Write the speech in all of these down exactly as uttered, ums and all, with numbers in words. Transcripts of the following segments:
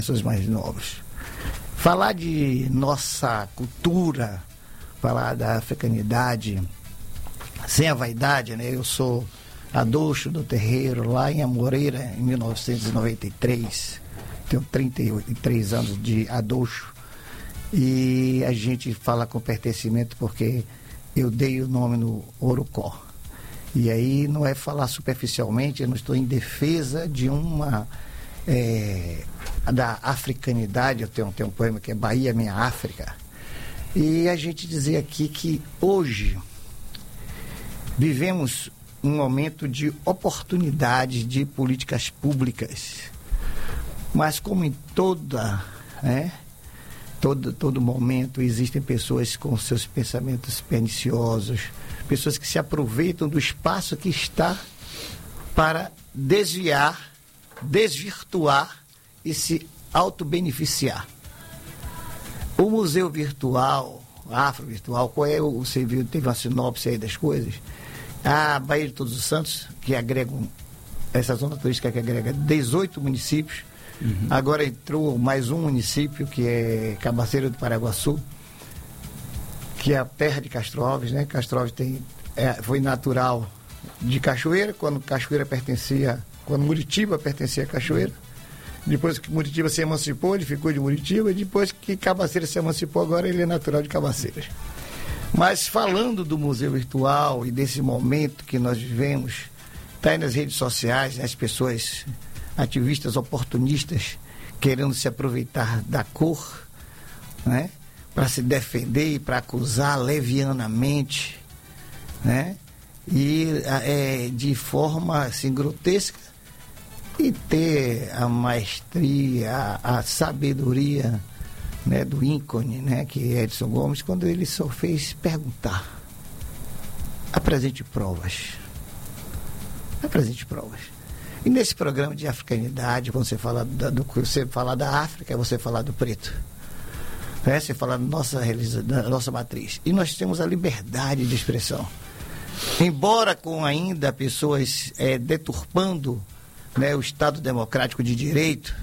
pessoas mais novas. Falar de nossa cultura, falar da africanidade, sem a vaidade, né? Eu sou adoxo do terreiro lá em Amoreira, em mil novecentos e noventa e três. Tenho trinta e três anos de adoxo. E a gente fala com pertencimento porque eu dei o nome no Orocó. E aí não é falar superficialmente, eu não estou em defesa de uma... É, da africanidade. Eu tenho, tenho um poema que é Bahia, Minha África. E a gente dizer aqui que hoje vivemos um momento de oportunidades de políticas públicas. Mas como em toda, né, todo, todo momento existem pessoas com seus pensamentos perniciosos, pessoas que se aproveitam do espaço que está para desviar, desvirtuar e se auto-beneficiar. O museu virtual, afro-virtual, qual é o, você viu, teve uma sinopse aí das coisas? A Baía de Todos os Santos, que agrega, essa zona turística que agrega dezoito municípios, uhum. Agora entrou mais um município, que é Cabaceira do Paraguaçu, que é a terra de Castro Alves, né? Castro Alves tem, é, foi natural de Cachoeira, quando Cachoeira pertencia, quando Muritiba pertencia a Cachoeira. Depois que Muritiba se emancipou, ele ficou de Muritiba, e depois que Cabaceiras se emancipou, agora ele é natural de Cabaceiras. Mas falando do museu virtual e desse momento que nós vivemos, está aí nas redes sociais, né, as pessoas, ativistas oportunistas, querendo se aproveitar da cor, né, para se defender e para acusar levianamente, né, e é, de forma assim, grotesca, e ter a maestria, a, a sabedoria, né, do ícone, né, que é Edson Gomes, quando ele só fez perguntar: apresente provas. Apresente provas. E nesse programa de africanidade, quando você fala da, do, você fala da África, você fala do preto. Né? Você fala da nossa, da nossa matriz. E nós temos a liberdade de expressão. Embora com ainda pessoas é, deturpando, né, o Estado Democrático de Direito,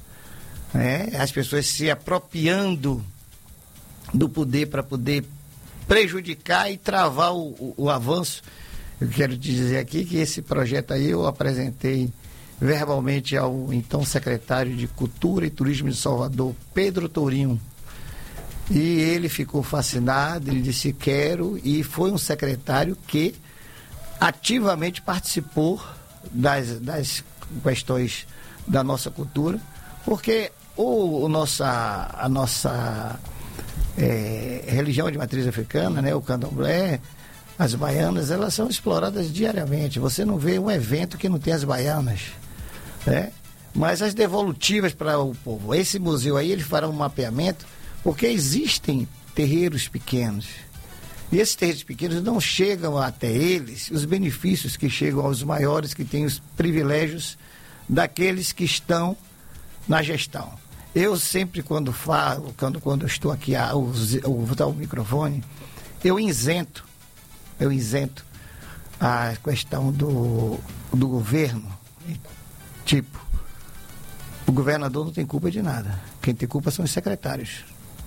né, as pessoas se apropriando do poder para poder prejudicar e travar o, o, o avanço. Eu quero te dizer aqui que esse projeto aí eu apresentei verbalmente ao então secretário de Cultura e Turismo de Salvador, Pedro Tourinho, e ele ficou fascinado, ele disse quero, e foi um secretário que ativamente participou das, das questões da nossa cultura, porque o, o nossa, a nossa é, religião de matriz africana, né, o candomblé, as baianas, elas são exploradas diariamente. Você não vê um evento que não tem as baianas, né? Mas as devolutivas para o povo. Esse museu aí, ele fará um mapeamento, porque existem terreiros pequenos. E esses terreiros pequenos não chegam até eles os benefícios que chegam aos maiores, que têm os privilégios daqueles que estão na gestão. Eu sempre, quando falo, quando, quando eu estou aqui a usar o microfone, eu isento, eu isento a questão do, do governo. Tipo, o governador não tem culpa de nada. Quem tem culpa são os secretários.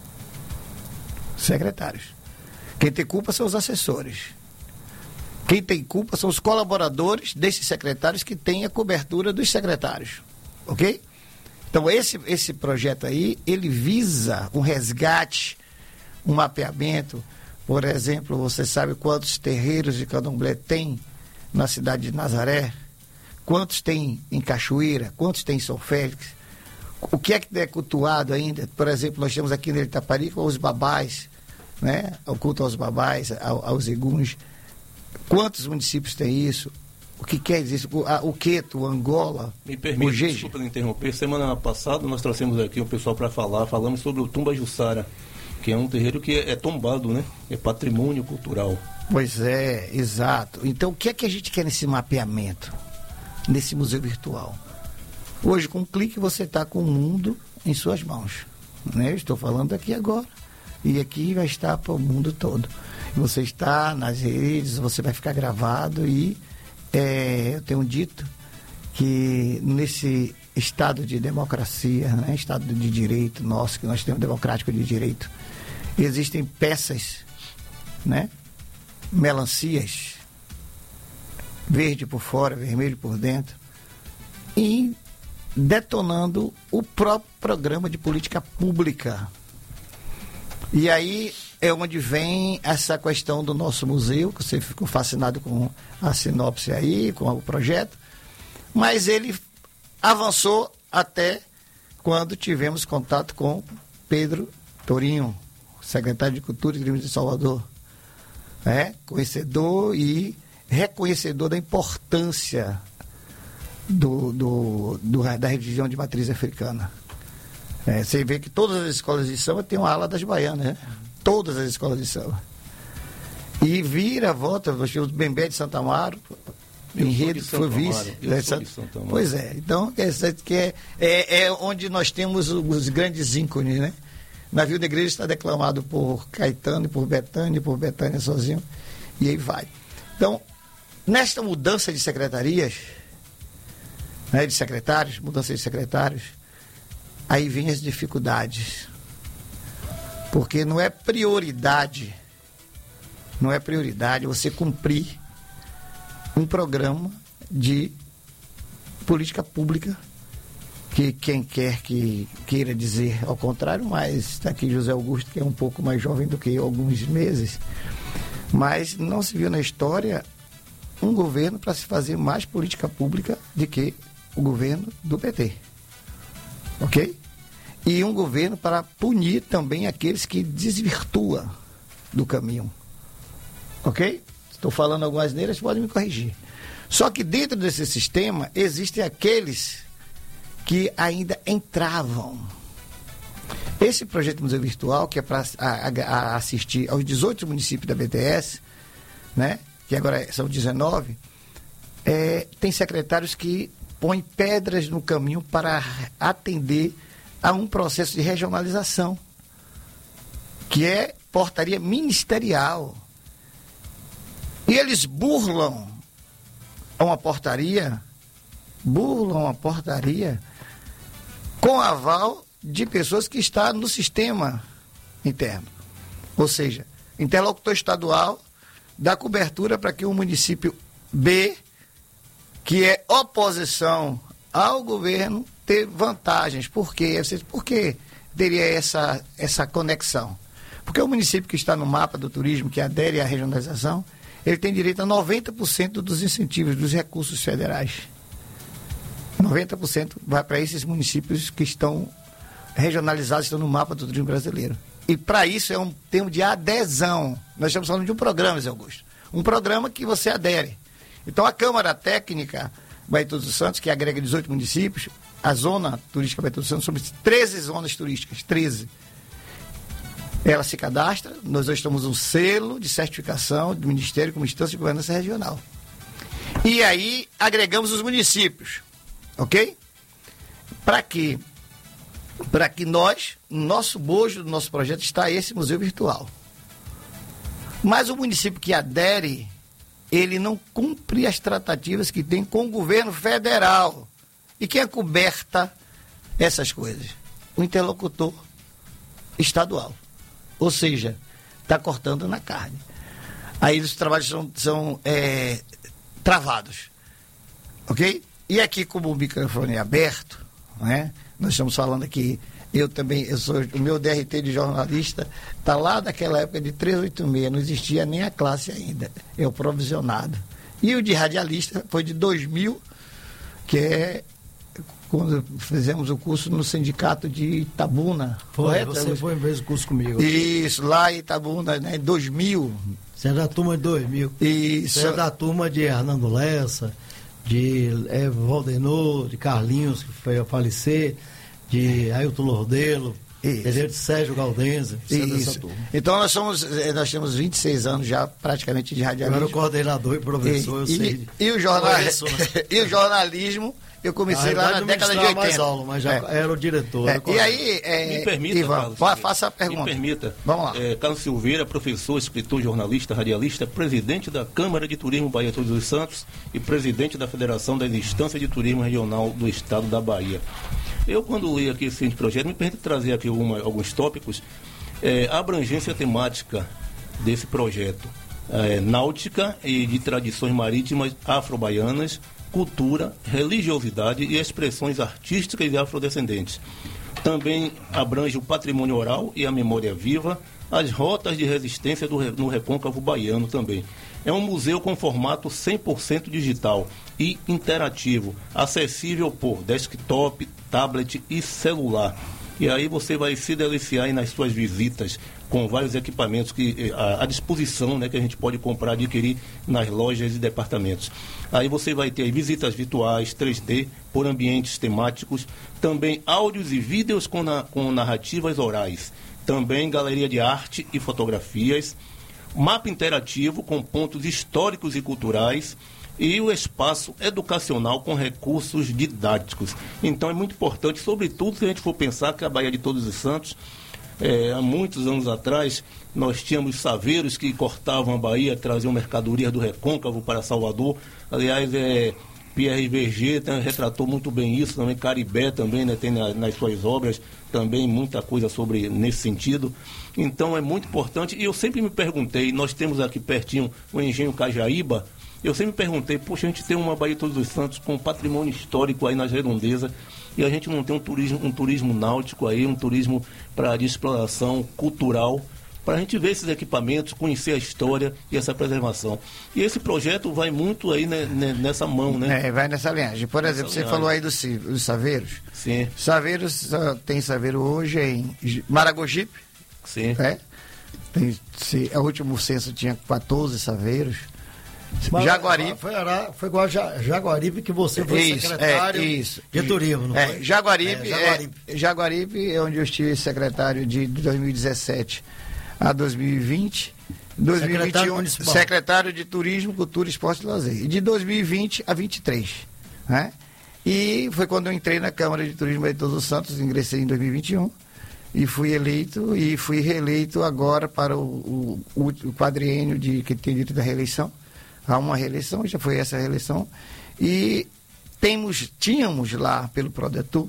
Secretários. Quem tem culpa são os assessores. Quem tem culpa são os colaboradores desses secretários que têm a cobertura dos secretários. Ok? Então, esse, esse projeto aí, ele visa um resgate, um mapeamento. Por exemplo, você sabe quantos terreiros de candomblé tem na cidade de Nazaré? Quantos tem em Cachoeira? Quantos tem em São Félix? O que é que é cultuado ainda? Por exemplo, nós temos aqui no Itaparica os babás, né? O culto aos babás, ao, aos eguns. Quantos municípios tem isso? O que quer dizer isso? O, a, o Queto, o Angola, Me permite, o Jeje. Desculpa me interromper. Semana passada nós trouxemos aqui o pessoal para falar, falamos sobre o Tumba Jussara, que é um terreiro que é, é tombado, né? É patrimônio cultural. Pois é, exato. Então, o que é que a gente quer nesse mapeamento, nesse museu virtual? Hoje, com um clique, você está com o mundo em suas mãos, né? Eu estou falando aqui agora, e aqui vai estar para o mundo todo. Você está nas redes, você vai ficar gravado, e é, eu tenho dito que nesse Estado de democracia, né? Estado de direito nosso, que nós temos democrático de direito, existem peças, né? Melancias, verde por fora, vermelho por dentro, e detonando o próprio programa de política pública. E aí é onde vem essa questão do nosso museu, que você ficou fascinado com a sinopse aí, com o projeto, mas ele avançou até quando tivemos contato com Pedro Torinho, secretário de Cultura e Turismo de Salvador, é, conhecedor e reconhecedor da importância do, do, do, da religião de matriz africana. É, você vê que todas as escolas de samba têm uma ala das baianas, né? Todas as escolas de samba. E vira, volta, o Bembé de Santa Amaro, enredo foi vice. É, pois é, então que é, é, é onde nós temos os grandes ícones, né? Navio da Igreja está declamado por Caetano, por Betânia, por Betânia sozinho, e aí vai. Então, nesta mudança de secretarias, né, de secretários, mudança de secretários, aí vem as dificuldades. Porque não é prioridade, não é prioridade você cumprir um programa de política pública, que quem quer que queira dizer ao contrário, mas está aqui José Augusto, que é um pouco mais jovem do que eu, alguns meses, mas não se viu na história um governo para se fazer mais política pública do que o governo do P T. Ok? E um governo para punir também aqueles que desvirtuam do caminho. Ok? Estou falando algumas neiras, podem me corrigir. Só que dentro desse sistema existem aqueles que ainda entravam. Esse projeto Museu Virtual, que é para assistir aos dezoito municípios da B T S, né, que agora são dezenove, é, tem secretários que põem pedras no caminho para atender a um processo de regionalização, que é portaria ministerial. E eles burlam uma portaria, burlam uma portaria com aval de pessoas que estão no sistema interno. Ou seja, interlocutor estadual dá cobertura para que o município B, que é oposição ao governo, ter vantagens. Por quê? Por que teria essa, essa conexão? Porque o município que está no mapa do turismo, que adere à regionalização, ele tem direito a noventa por cento dos incentivos, dos recursos federais. noventa por cento vai para esses municípios que estão regionalizados, estão no mapa do turismo brasileiro. E para isso é um termo de adesão. Nós estamos falando de um programa, Zé Augusto. Um programa que você adere. Então a Câmara Técnica Baía dos Santos, que agrega dezoito municípios, a zona turística Baía dos Santos, são treze zonas turísticas, treze. Ela se cadastra, nós hoje temos um selo de certificação do Ministério como instância de governança regional. E aí agregamos os municípios, ok? Para quê? Para que nós, no nosso bojo do nosso projeto, está esse museu virtual. Mas o município que adere, ele não cumpre as tratativas que tem com o governo federal. E quem acoberta essas coisas? O interlocutor estadual. Ou seja, está cortando na carne. Aí os trabalhos são, são é, travados. Ok? E aqui, como o microfone é aberto, né, nós estamos falando aqui, eu também, eu sou, o meu D R T de jornalista está lá daquela época de trezentos e oitenta e seis, não existia nem a classe ainda, é o provisionado. E o de radialista foi de dois mil, que é quando fizemos o curso no sindicato de Itabuna. Foi, correto? Você foi em vez do curso comigo. Isso, lá em Itabuna, né, em dois mil. Você é da turma de dois mil. Isso. Você é da turma de Hernando Lessa, de é, Valdenor, de Carlinhos, que foi a falecer, de Ailton Lordelo, entendeu? De Sérgio Galdense. Você é dessa turma. Então nós somos, nós temos vinte e seis anos já praticamente de radialismo. Eu era o coordenador e professor, e, eu sei. E, e, o jornal, conheço, né? E o jornalismo eu comecei lá na década de oitenta. Mais aula, mas já é. era o diretor. É. E aí, é, me permita, Ivan, Carlos, faça a pergunta. Me permita. Vamos lá. É, Carlos Silveira, professor, escritor, jornalista, radialista, presidente da Câmara de Turismo Bahia Todos os Santos e presidente da Federação das Instâncias de Turismo Regional do Estado da Bahia. Eu, quando li aqui esse projeto, me permite trazer aqui uma, alguns tópicos. É, a abrangência temática desse projeto. É, náutica e de tradições marítimas afro-baianas, cultura, religiosidade e expressões artísticas e afrodescendentes. Também abrange o patrimônio oral e a memória viva, as rotas de resistência do, no recôncavo baiano também. É um museu com formato cem por cento digital e interativo, acessível por desktop, tablet e celular. E aí você vai se deliciar aí nas suas visitas com vários equipamentos que, à, à disposição, né, que a gente pode comprar, adquirir nas lojas e departamentos. Aí você vai ter visitas virtuais, três D, por ambientes temáticos, também áudios e vídeos com, na, com narrativas orais, também galeria de arte e fotografias, mapa interativo com pontos históricos e culturais, e o espaço educacional com recursos didáticos. Então é muito importante, sobretudo se a gente for pensar que a Bahia de Todos os Santos, é, há muitos anos atrás, nós tínhamos saveiros que cortavam a Bahia, traziam mercadorias do recôncavo para Salvador. Aliás, é, Pierre Verger né, retratou muito bem isso, também Caribé também né, tem na, nas suas obras também muita coisa sobre nesse sentido. Então é muito importante, e eu sempre me perguntei, nós temos aqui pertinho o Engenho Cajaíba. Eu sempre me perguntei, poxa, a gente tem uma Bahia de Todos os Santos com patrimônio histórico aí nas redondezas e a gente não tem um turismo, um turismo náutico aí, um turismo para de exploração cultural, para a gente ver esses equipamentos, conhecer a história e essa preservação. E esse projeto vai muito aí né, nessa mão, né? É, vai nessa linhagem. Por exemplo, nessa você linhagem. falou aí dos, dos saveiros. Sim. Saveiros, tem saveiro hoje em Maragogipe. Sim. É. Tem, se, o último censo tinha quatorze saveiros. Mas Jaguaribe. Foi, foi igual a Jaguaribe que você foi isso, secretário é, isso. de turismo, não é, foi? Jaguaribe, é, Jaguaribe. É, Jaguaribe é onde eu estive secretário de dois mil e dezessete a dois mil e vinte. dois mil e vinte e um, secretário, secretário de Turismo, Cultura, Esporte e Lazer. E de dois mil e vinte a vinte e três. Né? E foi quando eu entrei na Câmara de Turismo de Todos os Santos, ingressei em dois mil e vinte e um. E fui eleito e fui reeleito agora para o, o, o quadriênio de, que tem direito da reeleição. Há uma reeleição, já foi essa reeleição, e temos, tínhamos lá pelo Prodetur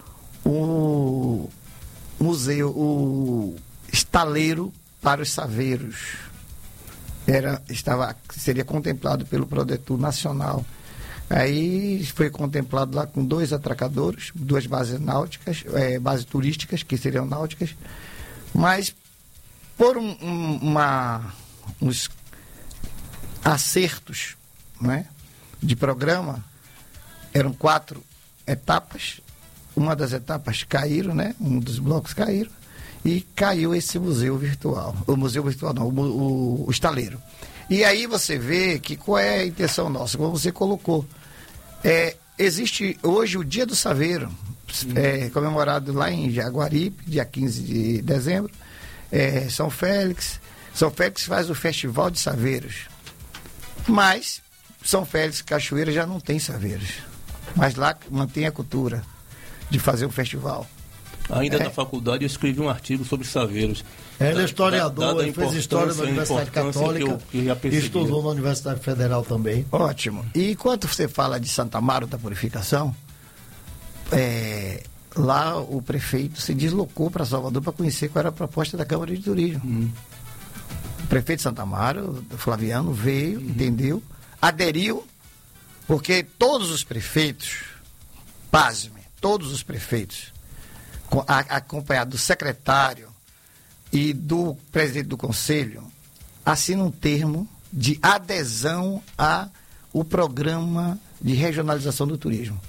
o museu, o estaleiro para os saveiros. Era, estava, seria contemplado pelo Prodetur Nacional. Aí foi contemplado lá com dois atracadores, duas bases náuticas, é, bases turísticas, que seriam náuticas, mas por um, um, uma, uns acertos, né, de programa, eram quatro etapas, uma das etapas caíram, né, um dos blocos caíram, e caiu esse museu virtual, o museu virtual não, o, o, o estaleiro. E aí você vê que qual é a intenção nossa, como você colocou, é, existe hoje o Dia do Saveiro, é, comemorado lá em Jaguaribe, dia quinze de dezembro, é, São Félix, São Félix faz o Festival de Saveiros. Mas São Félix Cachoeira já não tem saveiros. Mas lá mantém a cultura de fazer um festival. Ainda é. na faculdade eu escrevi um artigo sobre saveiros. Ele é historiador, ele fez história na Universidade Católica e estudou na Universidade Federal também. Ótimo. E enquanto você fala de Santa Amaro da Purificação, é, lá o prefeito se deslocou para Salvador para conhecer qual era a proposta da Câmara de Turismo. Hum. O prefeito de Santa Amaro, Flaviano, veio, uhum. entendeu, aderiu, porque todos os prefeitos, pasme, todos os prefeitos, acompanhado do secretário e do presidente do conselho, assinam um termo de adesão ao programa de regionalização do turismo.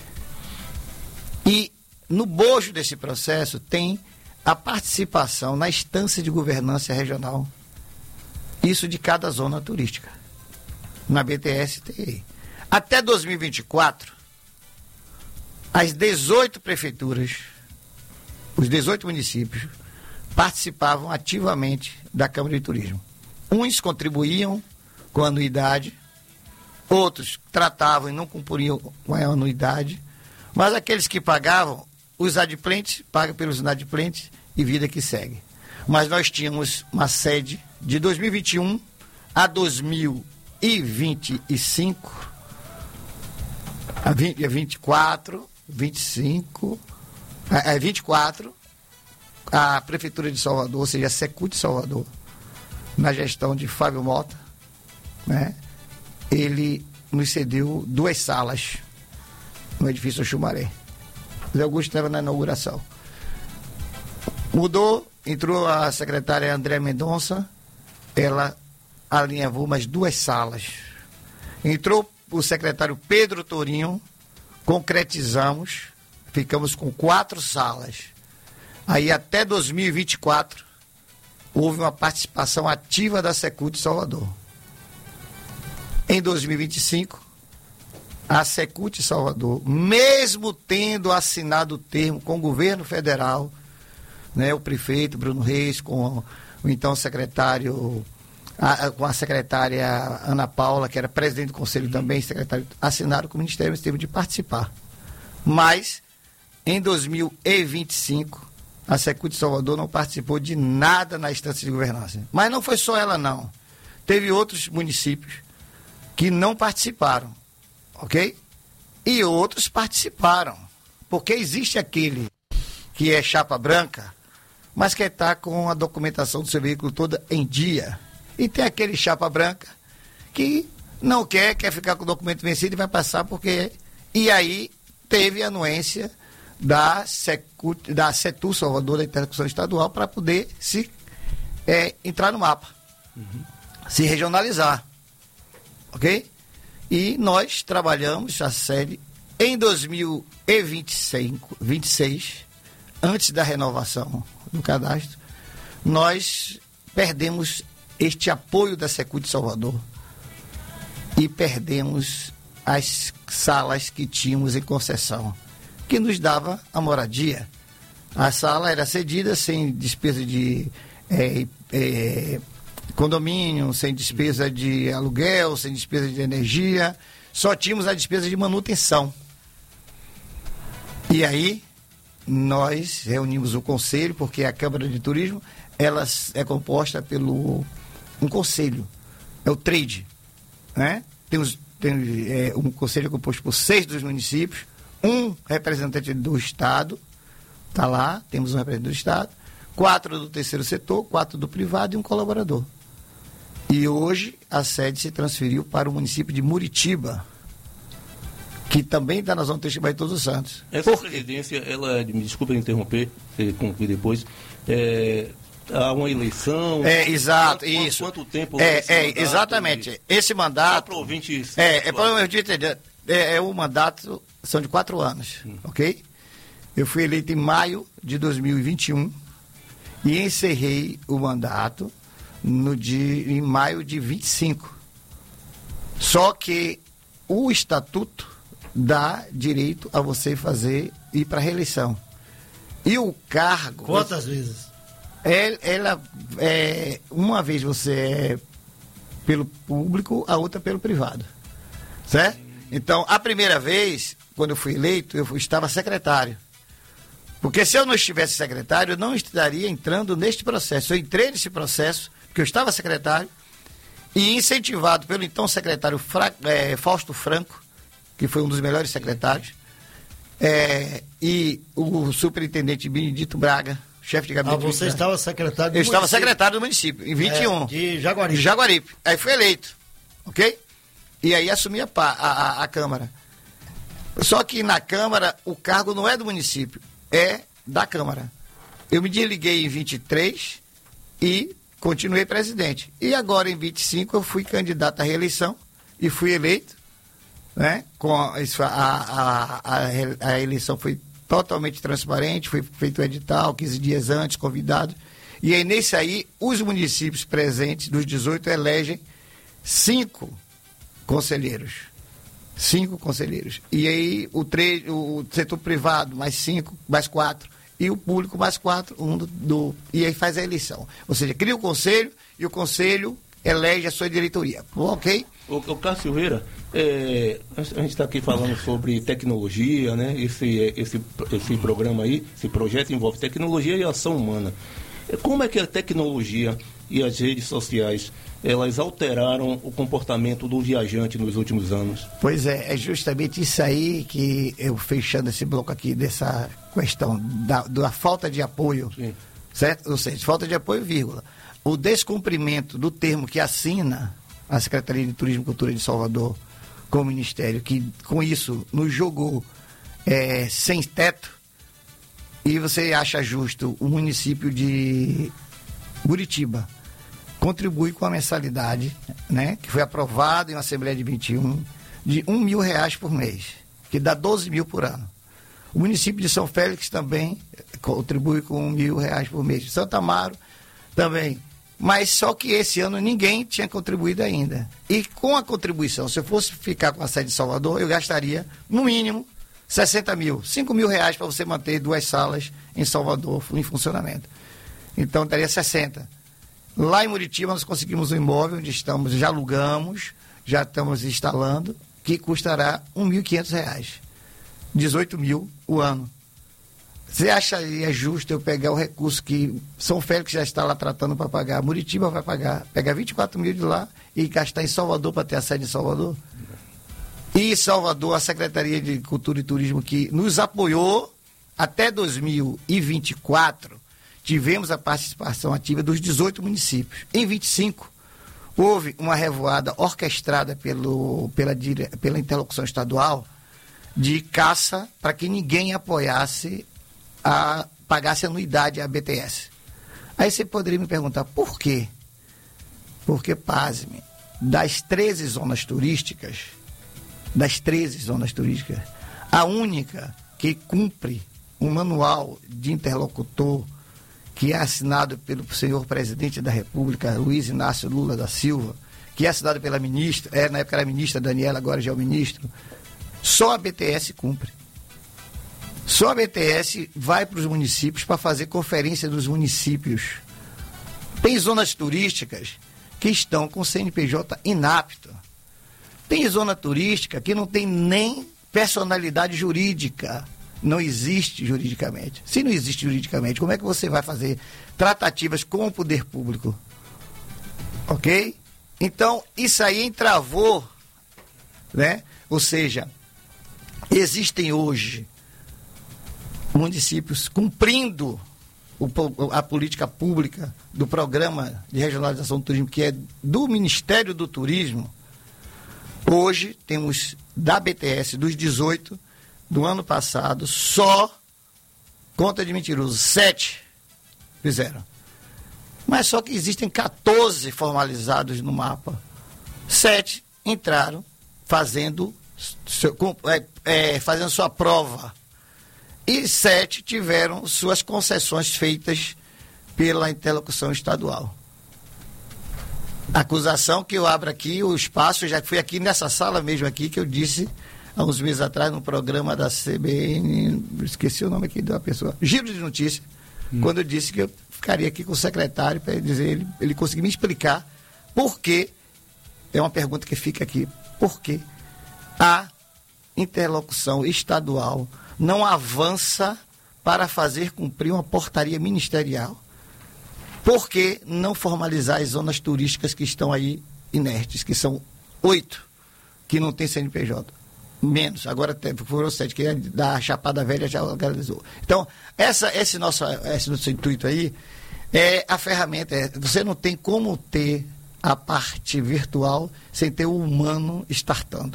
E no bojo desse processo tem a participação na instância de governança regional, isso de cada zona turística, na B T S T E. Até dois mil e vinte e quatro, as dezoito prefeituras, os dezoito municípios, participavam ativamente da Câmara de Turismo. Uns contribuíam com anuidade, outros tratavam e não cumpriam com a anuidade, mas aqueles que pagavam, os adimplentes, pagam pelos inadimplentes e vida que segue. Mas nós tínhamos uma sede de dois mil e vinte e um a dois mil e vinte e cinco, a vinte e quatro, vinte e cinco, a vinte e quatro, a Prefeitura de Salvador, ou seja, a Secult de Salvador, na gestão de Fábio Mota, né, ele nos cedeu duas salas no edifício Xumaré. Zé Augusto estava na inauguração. Mudou, entrou a secretária André Mendonça, ela alinhavou mais duas salas. Entrou o secretário Pedro Torinho, concretizamos, ficamos com quatro salas. Aí até dois mil e vinte e quatro houve uma participação ativa da Secult de Salvador. Em dois mil e vinte e cinco, a Secult de Salvador, mesmo tendo assinado o termo com o governo federal, né, o prefeito Bruno Reis, com o então secretário, a, com a secretária Ana Paula, que era presidente do conselho também, secretário, assinaram com o Ministério esse termo de participar. Mas, em dois mil e vinte e cinco, a Secult de Salvador não participou de nada na instância de governança. Mas não foi só ela, não. Teve outros municípios que não participaram, ok? E outros participaram. Porque existe aquele que é chapa branca, mas que está com a documentação do seu veículo toda em dia. E tem aquele chapa branca que não quer, quer ficar com o documento vencido e vai passar porque... E aí teve a anuência da, Secult, da Setu Salvador, da Interlocução Estadual, para poder se é, entrar no mapa, uhum. se regionalizar, ok? E nós trabalhamos a sede em dois mil e vinte e cinco, vinte e seis, antes da renovação do cadastro, nós perdemos este apoio da Secult de Salvador e perdemos as salas que tínhamos em concessão, que nos dava a moradia. A sala era cedida sem despesa de é, é, condomínio, sem despesa de aluguel, sem despesa de energia, só tínhamos a despesa de manutenção. E aí nós reunimos o conselho, porque a Câmara de Turismo ela é composta pelo um conselho, é o trade, né? Tem, os, tem é, um conselho composto por seis dos municípios, um representante do Estado, está lá, temos um representante do Estado, quatro do terceiro setor, quatro do privado e um colaborador. E hoje a sede se transferiu para o município de Muritiba, que também está na zona turística de Todos os Santos. Essa presidência, ela, me desculpa interromper, concluir depois, é, há uma eleição... É, exato, quanto, isso. Quanto tempo... É, é mandato, exatamente. E, esse mandato... Para o ouvinte... É, é para o ouvinte entender. É, é o mandato, são de quatro anos, hum. ok? Eu fui eleito em maio de dois mil e vinte e um e encerrei o mandato no dia, em maio de vinte e cinco. Só que o estatuto dá direito a você fazer, ir para a reeleição. E o cargo... Quantas vezes? É, ela, é, uma vez você é pelo público, a outra pelo privado. Certo? Então, a primeira vez, quando eu fui eleito, eu estava secretário. Porque se eu não estivesse secretário, eu não estaria entrando neste processo. Eu entrei nesse processo, porque eu estava secretário, e incentivado pelo então secretário Fra, é, Fausto Franco, que foi um dos melhores secretários, é, e o superintendente Benedito Braga, chefe de gabinete. Ah, você estava secretário do Eu município. estava secretário do município, em vinte e um. É, de Jaguaripe. De Jaguaripe. Aí fui eleito, ok? E aí assumi a, a, a, a Câmara. Só que na Câmara, o cargo não é do município, é da Câmara. Eu me desliguei em vinte e três e continuei presidente. E agora, em vinte e cinco, eu fui candidato à reeleição e fui eleito. Né? Com a, a, a, a eleição foi totalmente transparente, foi feito o edital quinze dias antes, convidado. E aí, nesse aí, os municípios presentes, dos dezoito, elegem cinco conselheiros. Cinco conselheiros. E aí, o, tre... o setor privado, mais cinco, mais quatro. E o público, mais quatro. Um do, do... E aí faz a eleição. Ou seja, cria o conselho e o conselho elege a sua diretoria. Ok? O, o Cássio Silveira, é, a gente está aqui falando sobre tecnologia, né? Esse, esse, esse programa aí, esse projeto envolve tecnologia e ação humana. Como é que a tecnologia e as redes sociais, elas alteraram o comportamento do viajante nos últimos anos? Pois é, é justamente isso aí que eu, fechando esse bloco aqui, dessa questão da, da falta de apoio, Sim. certo? Ou seja, falta de apoio, vírgula. O descumprimento do termo que assina a Secretaria de Turismo e Cultura de Salvador com o Ministério, que com isso nos jogou é, sem teto, e você acha justo o município de Muritiba contribui com a mensalidade, né, que foi aprovada em uma Assembleia de vinte e um, de um mil reais por mês, que dá doze mil por ano. O município de São Félix também contribui com mil reais por mês. Santa Amaro também. Mas só que esse ano ninguém tinha contribuído ainda. E com a contribuição, se eu fosse ficar com a sede de Salvador, eu gastaria, no mínimo, sessenta mil, cinco mil reais para você manter duas salas em Salvador em funcionamento. Então, daria sessenta. Lá em Muritiba, nós conseguimos um imóvel onde estamos, já alugamos, já estamos instalando, que custará mil e quinhentos reais. dezoito mil o ano. Você acharia justo eu pegar o recurso que São Félix já está lá tratando para pagar, Muritiba vai pagar, pegar vinte e quatro mil de lá e gastar em Salvador para ter a sede em Salvador? E Salvador, a Secretaria de Cultura e Turismo, que nos apoiou até dois mil e vinte e quatro, tivemos a participação ativa dos dezoito municípios. Em vinte e cinco, houve uma revoada orquestrada pelo, pela, pela interlocução estadual de caça para que ninguém apoiasse a pagasse anuidade à B T S. Aí você poderia me perguntar, por quê? Porque, pasme, das treze zonas turísticas, das treze zonas turísticas, a única que cumpre um manual de interlocutor que é assinado pelo senhor presidente da República, Luiz Inácio Lula da Silva, que é assinado pela ministra, é, na época era a ministra Daniela, agora já é o ministro, só a B T S cumpre. Só a B T S vai para os municípios para fazer conferência dos municípios. Tem zonas turísticas que estão com C N P J inapto. Tem zona turística que não tem nem personalidade jurídica. Não existe juridicamente. Se não existe juridicamente, como é que você vai fazer tratativas com o poder público? Ok? Então, isso aí entravou, né? Ou seja, existem hoje municípios cumprindo o, a política pública do Programa de Regionalização do Turismo, que é do Ministério do Turismo. Hoje temos da B T S, dos dezoito do ano passado, só, conta de mentiroso, sete fizeram. Mas só que existem quatorze formalizados no mapa. Sete entraram fazendo, seu, é, é, fazendo sua prova. E sete tiveram suas concessões feitas pela interlocução estadual. A acusação que eu abro aqui, o espaço, já foi aqui nessa sala mesmo aqui, que eu disse há uns meses atrás, no programa da C B N, esqueci o nome aqui da pessoa, Giro de Notícia, hum. quando eu disse que eu ficaria aqui com o secretário para dizer, ele, ele conseguir me explicar por que, é uma pergunta que fica aqui, por que a interlocução estadual não avança para fazer cumprir uma portaria ministerial? Por que não formalizar as zonas turísticas que estão aí inertes, que são oito, que não tem C N P J? Menos, agora foram sete, que é da Chapada Velha já organizou. Então, essa, esse, nosso, esse nosso intuito aí é a ferramenta. É, você não tem como ter a parte virtual sem ter o humano startando.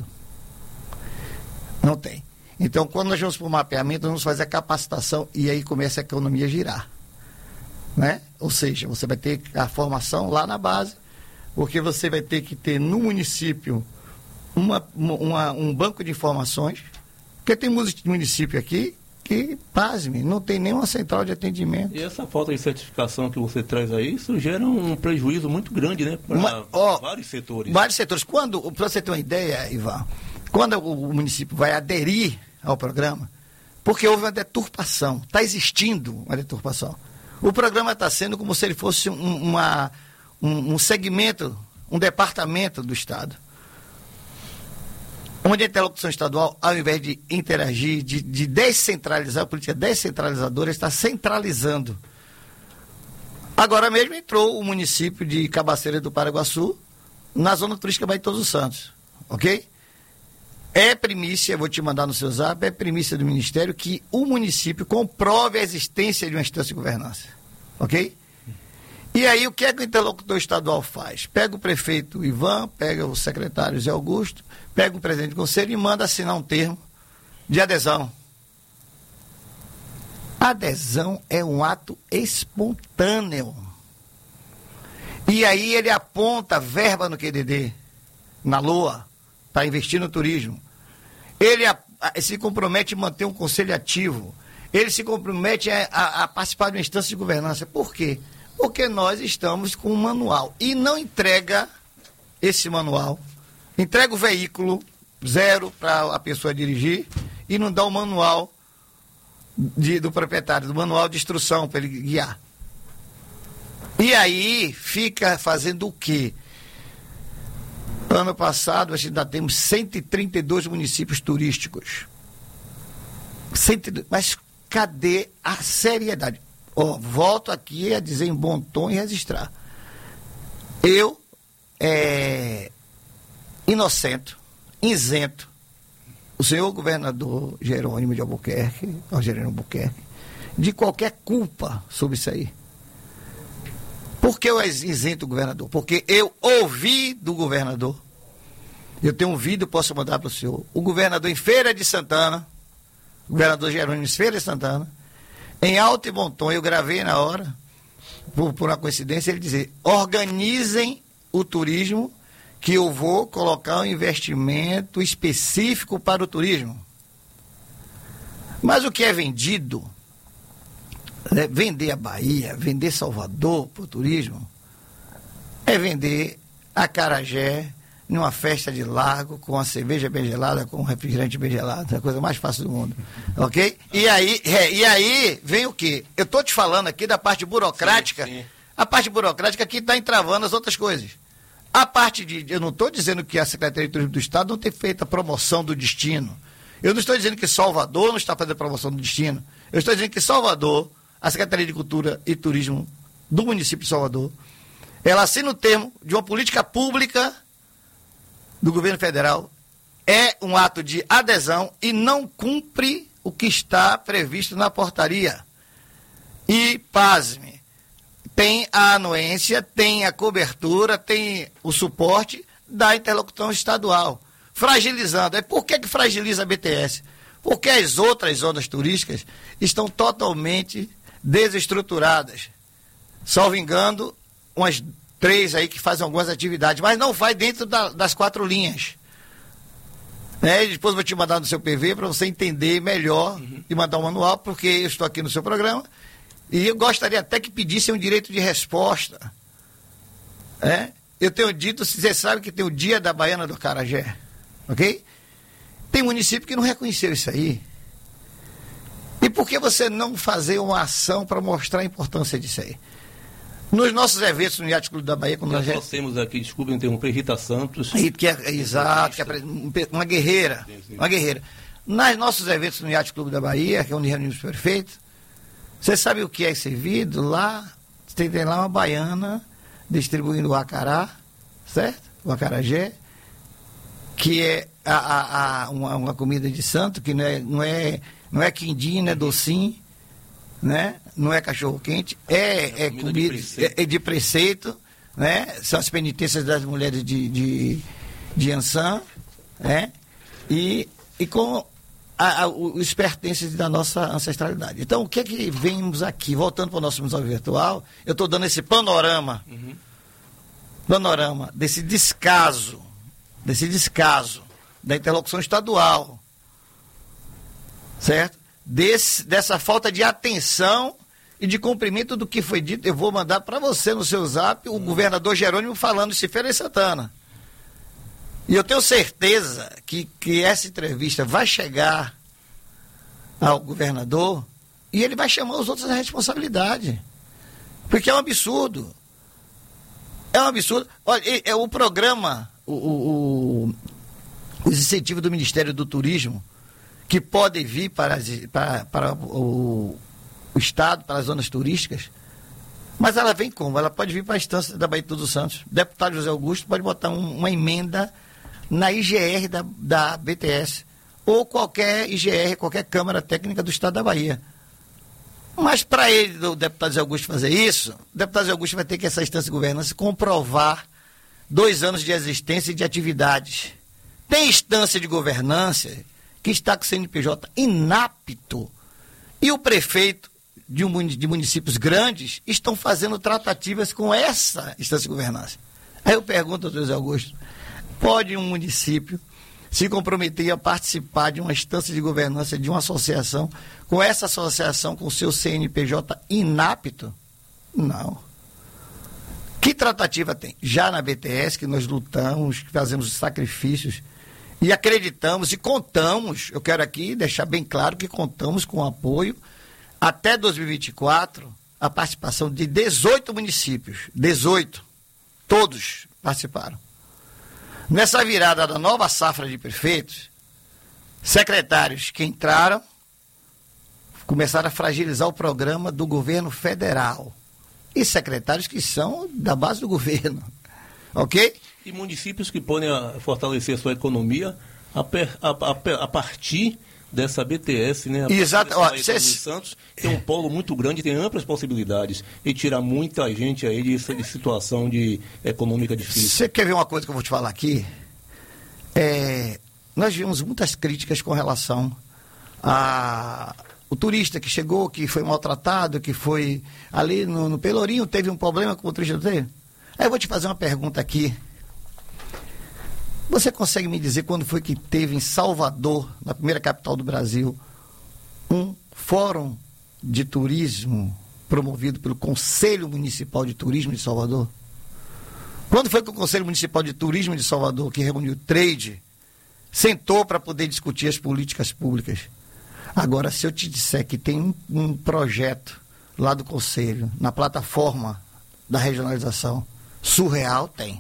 Não tem. Então, quando nós vamos para o mapeamento, nós vamos fazer a capacitação e aí começa a economia a girar. Né? Ou seja, você vai ter a formação lá na base, porque você vai ter que ter no município uma, uma, um banco de informações, porque tem município aqui que, pasme, não tem nenhuma central de atendimento. E essa falta de certificação que você traz aí, isso gera um prejuízo muito grande, né? Para vários setores. Vários setores. Quando, para você ter uma ideia, Ivan, quando o município vai aderir ao programa, porque houve uma deturpação, está existindo uma deturpação. O programa está sendo como se ele fosse um, uma, um, um segmento, um departamento do Estado. onde a interlocução estadual, ao invés de interagir, de, de descentralizar, a política descentralizadora está centralizando. Agora mesmo entrou o município de Cabaceira do Paraguaçu na zona turística Baía de Todos os Santos, ok? É primícia, vou te mandar no seu zap, é primícia do Ministério que o município comprove a existência de uma instância de governança, ok? E aí o que é que o interlocutor estadual faz? Pega o prefeito Ivan, pega o secretário Zé Augusto, pega o presidente do conselho e manda assinar um termo de adesão. Adesão é um ato espontâneo. E aí ele aponta verba no Q D D, na LOA, para investir no turismo. Ele a, a, se compromete a manter um conselho ativo. Ele se compromete a, a, a participar de uma instância de governança. Por quê? Porque nós estamos com um manual. E não entrega esse manual. Entrega o veículo zero para a pessoa dirigir e não dá o manual de, do proprietário, do manual de instrução para ele guiar. E aí fica fazendo o quê? Ano passado, nós ainda temos cento e trinta e dois municípios turísticos. cento e dois, mas cadê a seriedade? Oh, volto aqui a dizer em bom tom e registrar. Eu, é, inocente, isento, o senhor governador Jerônimo de Albuquerque, ou Jerônimo Albuquerque, de qualquer culpa sobre isso aí. Por que eu isento o governador? Porque eu ouvi do governador, eu tenho um vídeo, posso mandar para o senhor, o governador em Feira de Santana, o governador Jerônimo em Feira de Santana, em alto e bom tom, eu gravei na hora, por, por uma coincidência, ele dizer, organizem o turismo, que eu vou colocar um investimento específico para o turismo. Mas o que é vendido, né, vender a Bahia, vender Salvador para o turismo, é vender acarajé numa festa de lago, com a cerveja bem gelada, com um refrigerante bem gelado, é a coisa mais fácil do mundo, ok? E aí, é, e aí vem o quê? Eu estou te falando aqui da parte burocrática, sim, sim. A parte burocrática que está entravando as outras coisas. A parte de, eu não estou dizendo que a Secretaria de Turismo do Estado não tem feito a promoção do destino. Eu não estou dizendo que Salvador não está fazendo a promoção do destino. Eu estou dizendo que Salvador, a Secretaria de Cultura e Turismo do município de Salvador, ela assina o termo de uma política pública do governo federal, é um ato de adesão e não cumpre o que está previsto na portaria. E, pasme, tem a anuência, tem a cobertura, tem o suporte da interlocução estadual, fragilizando. É por que que fragiliza a B T S? Porque as outras zonas turísticas estão totalmente desestruturadas. Salvo engano, umas três aí que fazem algumas atividades, mas não faz dentro da, das quatro linhas. Né? E depois vou te mandar no seu P V para você entender melhor, uhum, e mandar um manual, porque eu estou aqui no seu programa e eu gostaria até que pedissem um direito de resposta. É? Eu tenho dito, você sabe que tem o Dia da Baiana do Acarajé, ok? Tem município que não reconheceu isso aí. E por que você não fazer uma ação para mostrar a importância disso aí? Nos nossos eventos no Yacht Clube da Bahia, quando nós, nós nós temos aqui, desculpe interromper, Rita Santos. Que é, exato, que é uma guerreira, sim, sim. uma guerreira. Nos nossos eventos no Yacht Clube da Bahia, que é onde reunimos os prefeitos, você sabe o que é servido? Lá, tem, tem lá uma baiana distribuindo o acará, certo? O acarajé, que é a, a, a, uma, uma comida de santo, que não é, não é, não é quindim, não é docinho, né? Não é cachorro quente, é, é comida, comida de, preceito. É, é de preceito, né? São as penitências das mulheres de, de, de Ançã, né? E, e com a, a, os pertences da nossa ancestralidade. Então, o que é que vemos aqui? Voltando para o nosso museu virtual, eu estou dando esse panorama, uhum. panorama desse descaso, desse descaso da interlocução estadual, certo? Desse, dessa falta de atenção e de cumprimento do que foi dito. Eu vou mandar para você no seu zap o hum. governador Jerônimo falando isso em Feira de Santana. E eu tenho certeza que, que essa entrevista vai chegar ao governador e ele vai chamar os outros à responsabilidade. Porque é um absurdo. É um absurdo. Olha, é, é o programa, o, o, os incentivos do Ministério do Turismo, que podem vir para, as, para, para o, o Estado, para as zonas turísticas, mas ela vem como? Ela pode vir para a instância da Bahia de Todos os Santos. O deputado José Augusto pode botar um, uma emenda na I G R da, da B T S, ou qualquer I G R, qualquer Câmara Técnica do Estado da Bahia. Mas para ele, o deputado José Augusto, fazer isso, o deputado José Augusto vai ter que, essa instância de governança, comprovar dois anos de existência e de atividades. Tem instância de governança que está com o C N P J inapto, e o prefeito de, um, de municípios grandes estão fazendo tratativas com essa instância de governança. Aí eu pergunto ao José Augusto, pode um município se comprometer a participar de uma instância de governança de uma associação, com essa associação com o seu C N P J inapto? Não. Que tratativa tem? Já na B T S, que nós lutamos, que fazemos sacrifícios e acreditamos e contamos, eu quero aqui deixar bem claro que contamos com o apoio até dois mil e vinte e quatro, a participação de dezoito municípios, dezoito, todos participaram. Nessa virada da nova safra de prefeitos, secretários que entraram começaram a fragilizar o programa do governo federal. E secretários que são da base do governo. Ok? E municípios que podem fortalecer a sua economia a, per, a, a, a partir dessa B T S, né? Exato. Ó, cê... Santos tem um polo muito grande, tem amplas possibilidades e tira muita gente aí de, de situação de econômica difícil. Você quer ver uma coisa que eu vou te falar aqui? É, nós vimos muitas críticas com relação a o turista que chegou, que foi maltratado, que foi ali no, no Pelourinho, teve um problema com o turista dele. Aí eu vou te fazer uma pergunta aqui. Você consegue me dizer quando foi que teve em Salvador, na primeira capital do Brasil, um fórum de turismo promovido pelo Conselho Municipal de Turismo de Salvador? Quando foi que o Conselho Municipal de Turismo de Salvador, que reuniu o trade, sentou para poder discutir as políticas públicas? Agora, se eu te disser que tem um, um projeto lá do Conselho, na plataforma da regionalização, surreal, tem.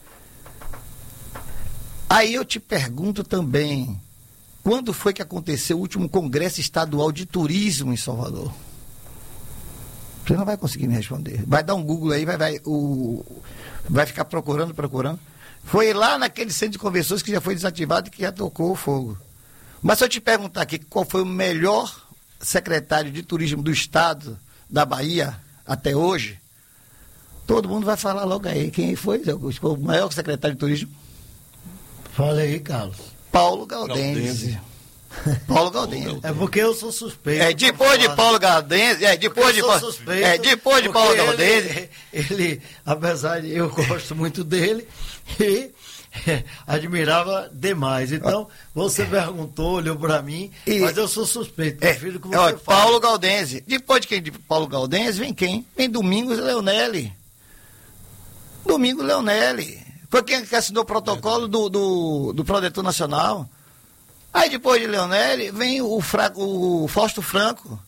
Aí eu te pergunto também, quando foi que aconteceu o último Congresso Estadual de Turismo em Salvador? Você não vai conseguir me responder. Vai dar um Google aí, vai, vai, o, vai ficar procurando, procurando. Foi lá naquele centro de convenções que já foi desativado e que já tocou o fogo. Mas se eu te perguntar aqui qual foi o melhor secretário de turismo do estado da Bahia até hoje, todo mundo vai falar logo aí. Quem foi o maior secretário de turismo? Fala aí, Carlos. Paulo Galdense. Paulo Galdense. É porque eu sou suspeito. É, depois de Paulo Galdense, é, depois de Paulo, suspeito, é, depois de Paulo Galdense. Ele, ele, apesar de eu gosto muito dele, e é, admirava demais. Então, você perguntou, olhou para mim, e, mas eu sou suspeito. É, prefiro que você ó, fale. Paulo Galdense. Depois de quem? De Paulo Galdense, vem quem? Vem Domingos Leonelli. Domingos Leonelli. Foi quem assinou o protocolo do, do, do Prodetur Nacional. Aí depois de Leonelli, vem o, Fra, o Fausto Franco.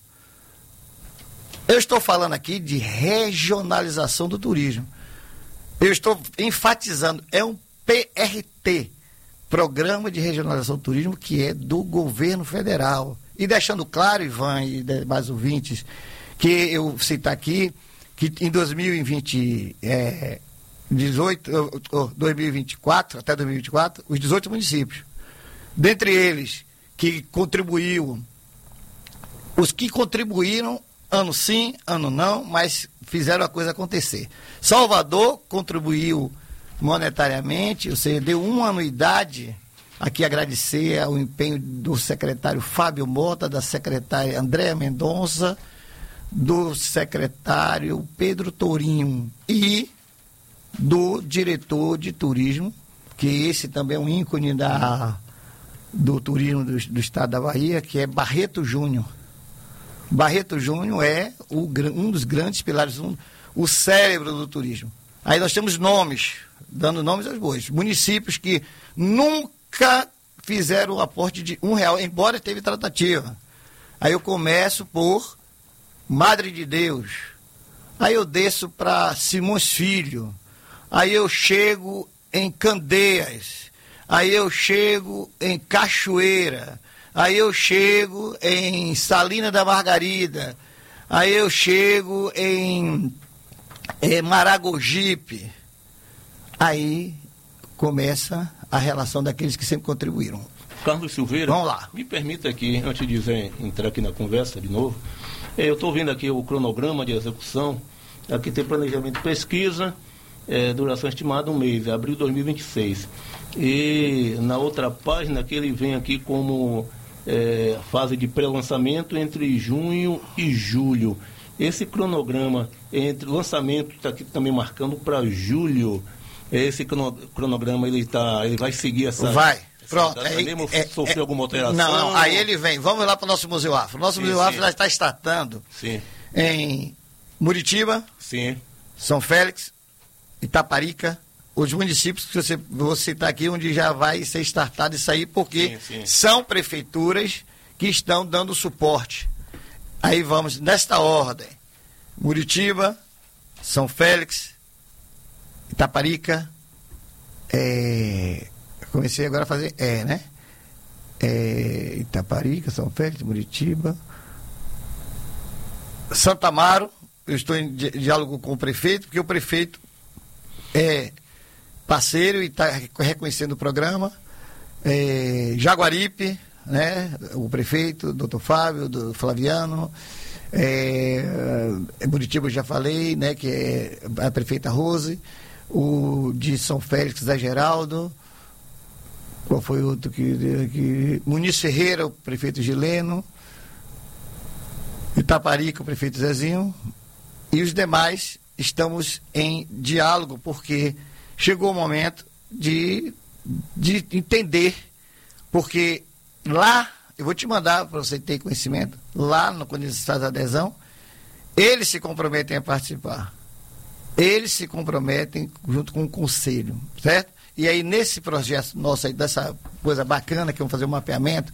Eu estou falando aqui de regionalização do turismo. Eu estou enfatizando, é um P R T, Programa de Regionalização do Turismo, que é do governo federal. E deixando claro, Ivan e demais ouvintes, que eu citar aqui, que em dois mil e vinte, é, dezoito, dois mil e vinte e quatro, até dois mil e vinte e quatro, os dezoito municípios, dentre eles que contribuiu, os que contribuíram, ano sim, ano não, mas fizeram a coisa acontecer. Salvador contribuiu monetariamente, ou seja, deu uma anuidade, aqui agradecer ao empenho do secretário Fábio Mota, da secretária Andréa Mendonça, do secretário Pedro Tourinho e do diretor de turismo, que esse também é um ícone da, do turismo do, do estado da Bahia, que é Barreto Júnior. Barreto Júnior é o, um dos grandes pilares, um, o cérebro do turismo. Aí nós temos nomes, dando nomes aos bois, municípios que nunca fizeram o aporte de um real, embora teve tratativa. Aí eu começo por Madre de Deus, aí eu desço para Simões Filho, aí eu chego em Candeias, aí eu chego em Cachoeira, aí eu chego em Salina da Margarida, aí eu chego em, em Maragogipe. Aí começa a relação daqueles que sempre contribuíram. Carlos Silveira, vamos lá. Me permita aqui, antes de dizer, entrar aqui na conversa de novo, eu estou vendo aqui o cronograma de execução. Aqui tem planejamento de pesquisa, é, duração estimada um mês, abril de dois mil e vinte e seis. E na outra página que ele vem aqui como é, fase de pré-lançamento entre junho e julho. Esse cronograma entre lançamento está aqui também marcando para julho. Esse cronograma ele tá, ele vai seguir essa. Vai. Pronto. Aí, mesmo é, sofreu é, alguma alteração? Não, não, aí ele vem. Vamos lá para o nosso Museu Afro. O nosso sim, Museu sim. Afro já está startando sim. em Muritiba, sim. São Félix, Itaparica, os municípios que você vou citar aqui, onde já vai ser startado isso aí, porque sim, sim. são prefeituras que estão dando suporte. Aí vamos nesta ordem: Muritiba, São Félix, Itaparica, é, comecei agora a fazer, é, né? É, Itaparica, São Félix, Muritiba, Santa Amaro. Eu estou em di diálogo com o prefeito, porque o prefeito é parceiro e está reconhecendo o programa. É, Jaguaripe, né? O prefeito, doutor Fábio, do Flaviano. É, Muritiba eu já falei, né? Que é a prefeita Rose. O de São Félix, Zé Geraldo. Qual foi o outro que, que... Muniz Ferreira, o prefeito Gileno. Itaparica, o prefeito Zezinho. E os demais estamos em diálogo, porque chegou o momento de, de entender, porque lá, eu vou te mandar para você ter conhecimento, lá no, quando eles fazem a adesão, eles se comprometem a participar. Eles se comprometem junto com o conselho, certo? E aí nesse projeto nosso aí, dessa coisa bacana, que vamos fazer um mapeamento,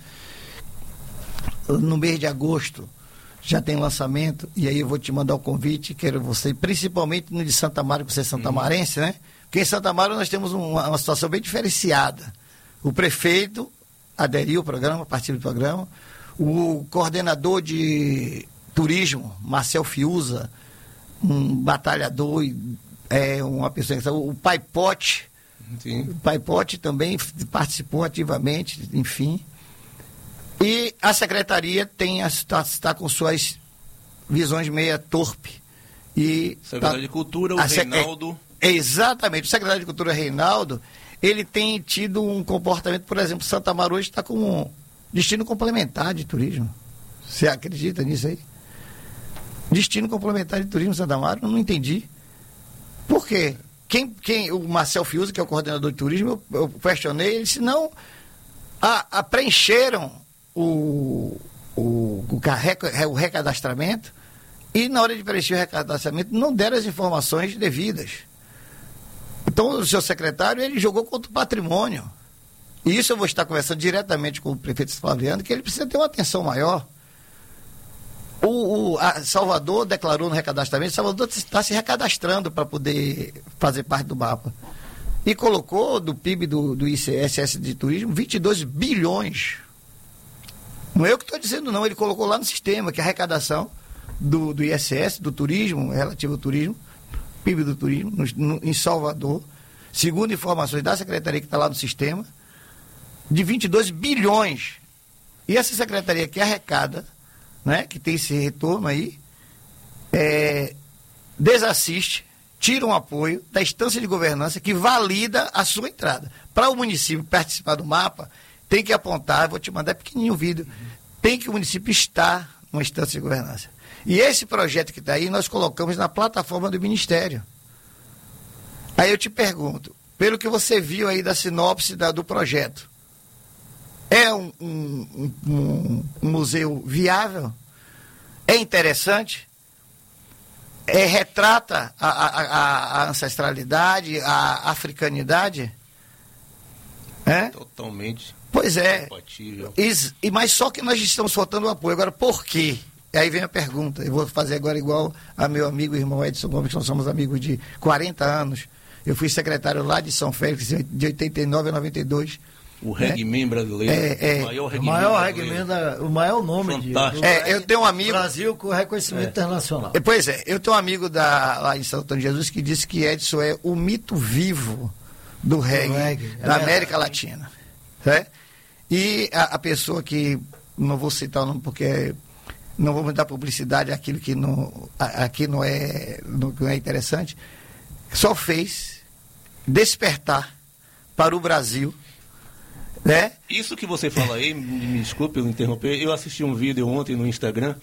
no mês de agosto, já tem lançamento, e aí eu vou te mandar o convite, quero você, principalmente no de Santa Amaro, que você é santamarense, né? Porque em Santa Amaro nós temos uma, uma situação bem diferenciada. O prefeito aderiu ao programa, a partir do programa, o coordenador de turismo, Marcel Fiuza, um batalhador, é, uma pessoa, o Pai Pote, Sim. o Pai Pote também participou ativamente, enfim. E a secretaria tem está, está com suas visões meia torpe. E secretário tá, de Cultura, o Reinaldo. É, é, exatamente, o secretário de Cultura, Reinaldo, ele tem tido um comportamento, por exemplo, Santa Amaro hoje está com um destino complementar de turismo. Você acredita nisso aí? Destino complementar de turismo Santa Amaro? Eu não entendi. Por quê? Quem, quem, o Marcel Fiuza, que é o coordenador de turismo, eu, eu questionei, ele disse, não, a, a preencheram O, o, o, o recadastramento e na hora de preencher o recadastramento não deram as informações devidas. Então o seu secretário ele jogou contra o patrimônio. E isso eu vou estar conversando diretamente com o prefeito Flaviano, que ele precisa ter uma atenção maior. O, o a Salvador declarou no recadastramento, Salvador está se recadastrando para poder fazer parte do mapa. E colocou do P I B do, do I C S de turismo vinte e dois bilhões. Não é eu que estou dizendo, não. Ele colocou lá no sistema que a arrecadação do, do I S S, do turismo, relativo ao turismo, P I B do turismo, no, no, em Salvador, segundo informações da secretaria que está lá no sistema, de vinte e dois bilhões. E essa secretaria que arrecada, né, que tem esse retorno aí, é, desassiste, tira um apoio da instância de governança que valida a sua entrada. Para o município participar do mapa, tem que apontar, vou te mandar pequenininho o vídeo, tem que o município estar numa instância de governança. E esse projeto que está aí, nós colocamos na plataforma do Ministério. Aí eu te pergunto, pelo que você viu aí da sinopse da, do projeto, é um, um, um, um museu viável? É interessante? É, retrata a, a, a, a ancestralidade, a africanidade? É? Totalmente. Pois é. E, mas só que nós estamos faltando o apoio. Agora, por quê? E aí vem a pergunta. Eu vou fazer agora igual a meu amigo e irmão Edson Gomes, que nós somos amigos de quarenta anos. Eu fui secretário lá de São Félix de oitenta e nove a noventa e dois. O reggae brasileiro. É, é, o maior reggae, o maior, reggae da, o maior nome de, do é, eu tenho um amigo Brasil com reconhecimento é. internacional. É, pois é, eu tenho um amigo da, lá em São Antônio de Jesus que disse que Edson é o mito vivo do reggae, do reggae é da América Latina. Certo? E a, a pessoa que, não vou citar o nome porque não vou dar publicidade àquilo que não, aqui não é, não é interessante, só fez despertar para o Brasil. Né? Isso que você fala aí, me desculpe eu interromper, eu assisti um vídeo ontem no Instagram,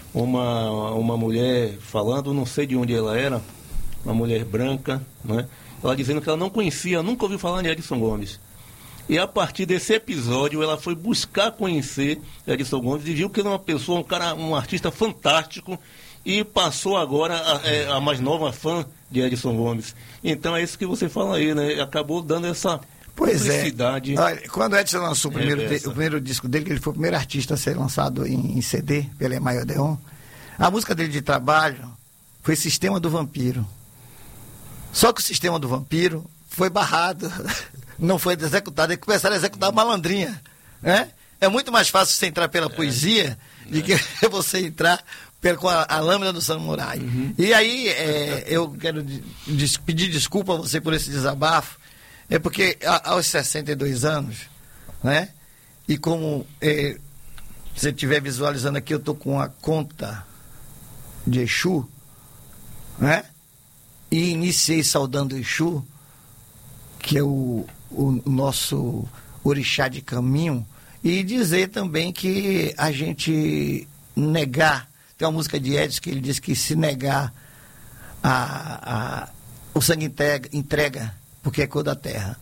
uma, uma mulher falando, não sei de onde ela era, uma mulher branca, né? Ela dizendo que ela não conhecia, nunca ouviu falar em Edson Gomes. E a partir desse episódio, ela foi buscar conhecer Edson Gomes e viu que ele é uma pessoa, um cara, um artista fantástico, e passou agora a, é, a mais nova fã de Edson Gomes. Então é isso que você fala aí, né? Acabou dando essa... Pois é. Olha, quando o Edson lançou o primeiro, de, o primeiro disco dele, que ele foi o primeiro artista a ser lançado em, em C D, pela Emaí Odeon, a música dele de trabalho foi Sistema do Vampiro. Só que o Sistema do Vampiro foi barrado, não foi executado, eles começaram a executar Malandrinha. Né? É muito mais fácil você entrar pela é. poesia é. do que você entrar com a, a lâmina do samurai. Uhum. E aí, é, eu quero des, pedir desculpa a você por esse desabafo. É porque a, aos sessenta e dois anos, né? E como é, se você estiver visualizando aqui, eu estou com a conta de Exu, né? E iniciei saudando Exu, que é o, o nosso orixá de caminho, e dizer também que a gente negar, tem uma música de Edson que ele diz que se negar a, a, o sangue entrega, entrega porque é cor da terra.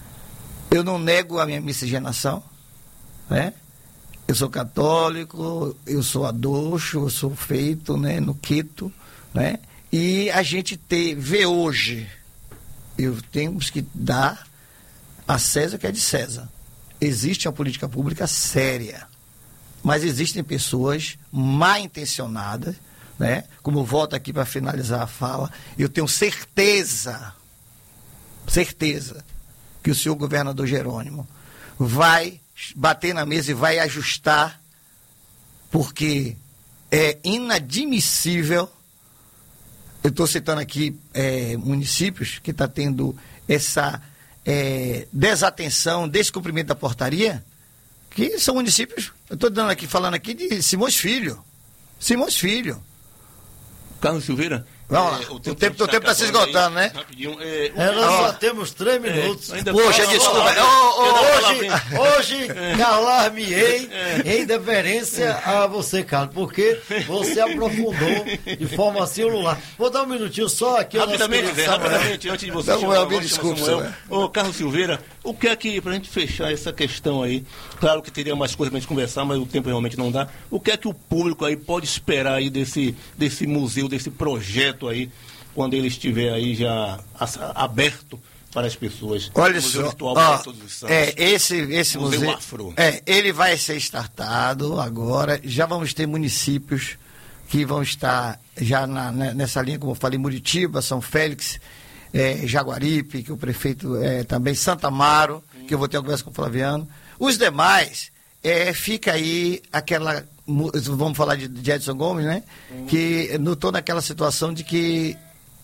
Eu não nego a minha miscigenação, né? Eu sou católico, eu sou adoxo, eu sou feito, né, no Quito, né? E a gente ter, vê hoje, eu temos que dar a César o que é de César. Existe uma política pública séria, mas existem pessoas mal intencionadas, né? Como eu volto aqui para finalizar a fala, eu tenho certeza certeza que o senhor governador Jerônimo vai bater na mesa e vai ajustar, porque é inadmissível, eu estou citando aqui é, municípios que estão tá tendo essa é, desatenção, descumprimento da portaria, que são municípios, eu estou dando aqui, falando aqui de Simões Filho, Simões Filho. Carlos Silveira, vamos lá, é, o tempo está tempo, tempo tá se esgotando, aí, né? Rapidinho. É, é, nós só temos três minutos. É, Poxa, desculpa. Oh, oh, hoje hoje é. calar-me-ei é. em deferência a você, Carlos, porque você aprofundou de forma celular. Vou dar um minutinho só aqui. Rapidamente, Zé, rapidamente, antes de você Samuel, me desculpe, Samuel. Ô, Carlos Silveira, o que é que, para a gente fechar essa questão aí, claro que teria mais coisas para a gente conversar, mas o tempo realmente não dá, o que é que o público aí pode esperar aí desse, desse museu, desse projeto aí, quando ele estiver aí já aberto para as pessoas? Olha só, ó, é, esse, esse museu, museu Afro. É, ele vai ser startado agora, já vamos ter municípios que vão estar já na, nessa linha, como eu falei, Muritiba, São Félix, é, Jaguaripe, que o prefeito é, também, Santa Amaro, hum. que eu vou ter uma conversa com o Flaviano. Os demais, é, fica aí aquela, vamos falar de, de Edson Gomes, né? Hum. Que estou naquela situação de que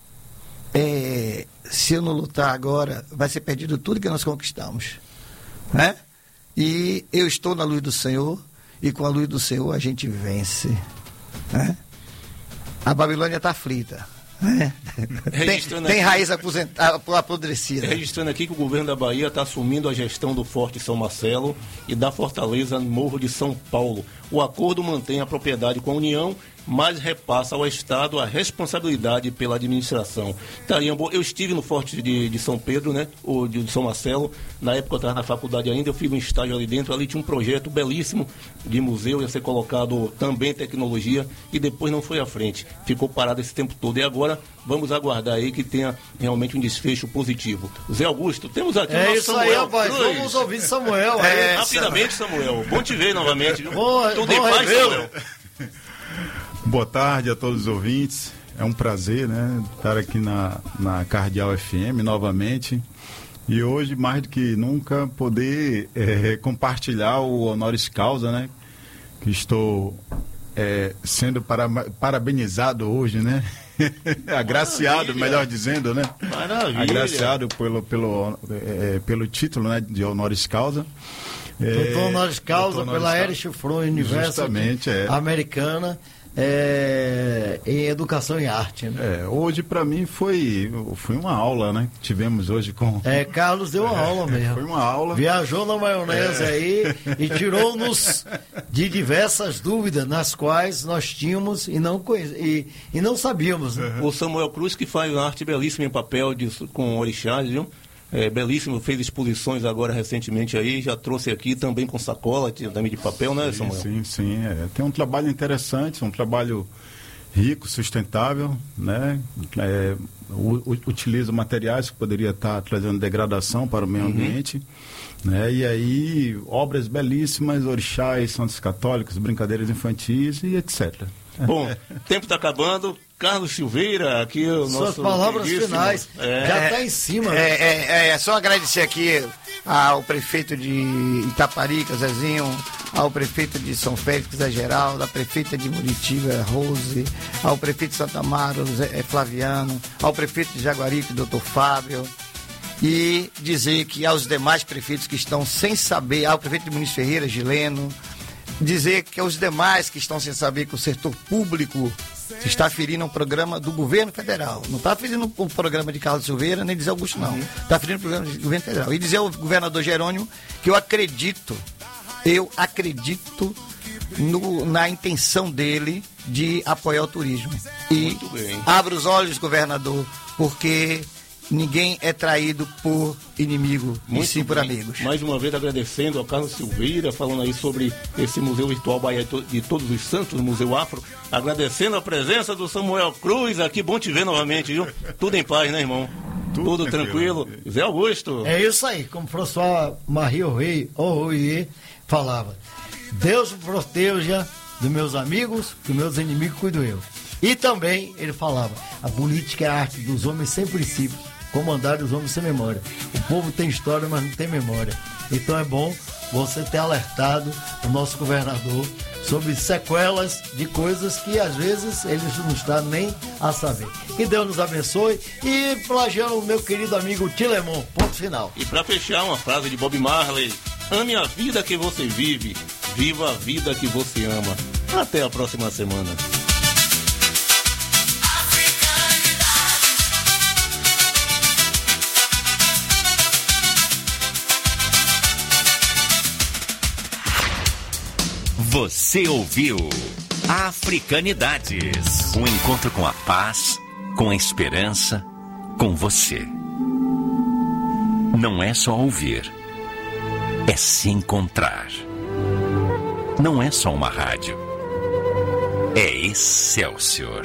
é, se eu não lutar agora, vai ser perdido tudo que nós conquistamos, né? E eu estou na luz do Senhor, e com a luz do Senhor a gente vence, né? A Babilônia está aflita, né? Tem, tem raiz apodrecida. Registrando aqui que o governo da Bahia está assumindo a gestão do Forte São Marcelo e da Fortaleza Morro de São Paulo. O acordo mantém a propriedade com a União, mas repassa ao Estado a responsabilidade pela administração. Tá, eu estive no Forte de, de São Pedro, né, ou de, de São Marcelo, na época eu estava na faculdade ainda, eu fiz um estágio ali dentro, ali tinha um projeto belíssimo de museu, ia ser colocado também tecnologia, e depois não foi à frente, ficou parado esse tempo todo, e agora vamos aguardar aí que tenha realmente um desfecho positivo. Zé Augusto, temos aqui é o nosso isso Samuel. Aí, rapaz, vamos ouvir Samuel. É, rapidamente, Samuel, bom te ver novamente, viu? Bom, Tudo em paz, Samuel. Boa tarde a todos os ouvintes. é um prazer, né, estar aqui na, na Cardeal F M novamente. E hoje, mais do que nunca, poder é, compartilhar o honoris causa, né? Que estou é, sendo para, parabenizado hoje, né? Agraciado, maravilha. Melhor dizendo, né? Maravilha. Agraciado pelo, pelo, é, pelo título, né, de honoris causa. Doutor é, honoris causa pela Erich Fromm University é. Americana. É, em educação e arte, né? É, hoje para mim foi, foi uma aula, né? Tivemos hoje com... É, Carlos deu uma é, aula mesmo. Foi uma aula. Viajou na maionese é. aí e tirou-nos de diversas dúvidas nas quais nós tínhamos e não, conhe... e, e não sabíamos. Né? Uhum. O Samuel Cruz, que faz uma arte belíssima em papel de, com orixás, viu? É, belíssimo, fez exposições agora recentemente aí, já trouxe aqui também com sacola, também de papel, né, Samuel? Sim, sim, sim. É. Tem um trabalho interessante, um trabalho rico, sustentável, né? É, u, utiliza materiais que poderia estar trazendo degradação para o meio ambiente, uhum. né? E aí, obras belíssimas, orixás, santos católicos, brincadeiras infantis e etcétera. Bom, o tempo está acabando. Carlos Silveira, aqui o Suas nosso... palavras finais. É, já está em cima. É, é, é, é só agradecer aqui ao prefeito de Itaparica, Zezinho, ao prefeito de São Félix, Zé Geraldo, à prefeita de Muritiba, Rose, ao prefeito de Santa Amaro, Zé Flaviano, ao prefeito de Jaguaribe, doutor Fábio, e dizer que aos demais prefeitos que estão sem saber, ao prefeito de Muniz Ferreira, Gileno, dizer que aos demais que estão sem saber que o setor público está ferindo um programa do governo federal. Não está ferindo o programa de Carlos Silveira, nem de Zé Augusto, não. Está ferindo o programa do governo federal. E dizer ao governador Jerônimo que eu acredito, eu acredito no, na intenção dele de apoiar o turismo. E abra os olhos, governador, porque ninguém é traído por inimigo, e sim por amigos. Mais uma vez agradecendo ao Carlos Silveira, falando aí sobre esse Museu Virtual Bahia de Todos os Santos, Museu Afro. Agradecendo a presença do Samuel Cruz aqui, bom te ver novamente, viu? Tudo em paz, né, irmão? Tudo, Tudo tranquilo. tranquilo. Zé Augusto. É isso aí, como o professor Marie Orroyer falava. Deus me proteja dos meus amigos, que meus inimigos cuido eu. E também ele falava, a política é a arte dos homens sem princípios, comandar os homens sem memória. O povo tem história, mas não tem memória. Então é bom você ter alertado o nosso governador sobre sequelas de coisas que às vezes ele não está nem a saber. Que Deus nos abençoe e plagiando o meu querido amigo Tilemon. Ponto final. E para fechar, uma frase de Bob Marley: ame a vida que você vive, viva a vida que você ama. Até a próxima semana. Você ouviu Africanidades, um encontro com a paz, com a esperança, com você. Não é só ouvir, é se encontrar. Não é só uma rádio, é Excelsior.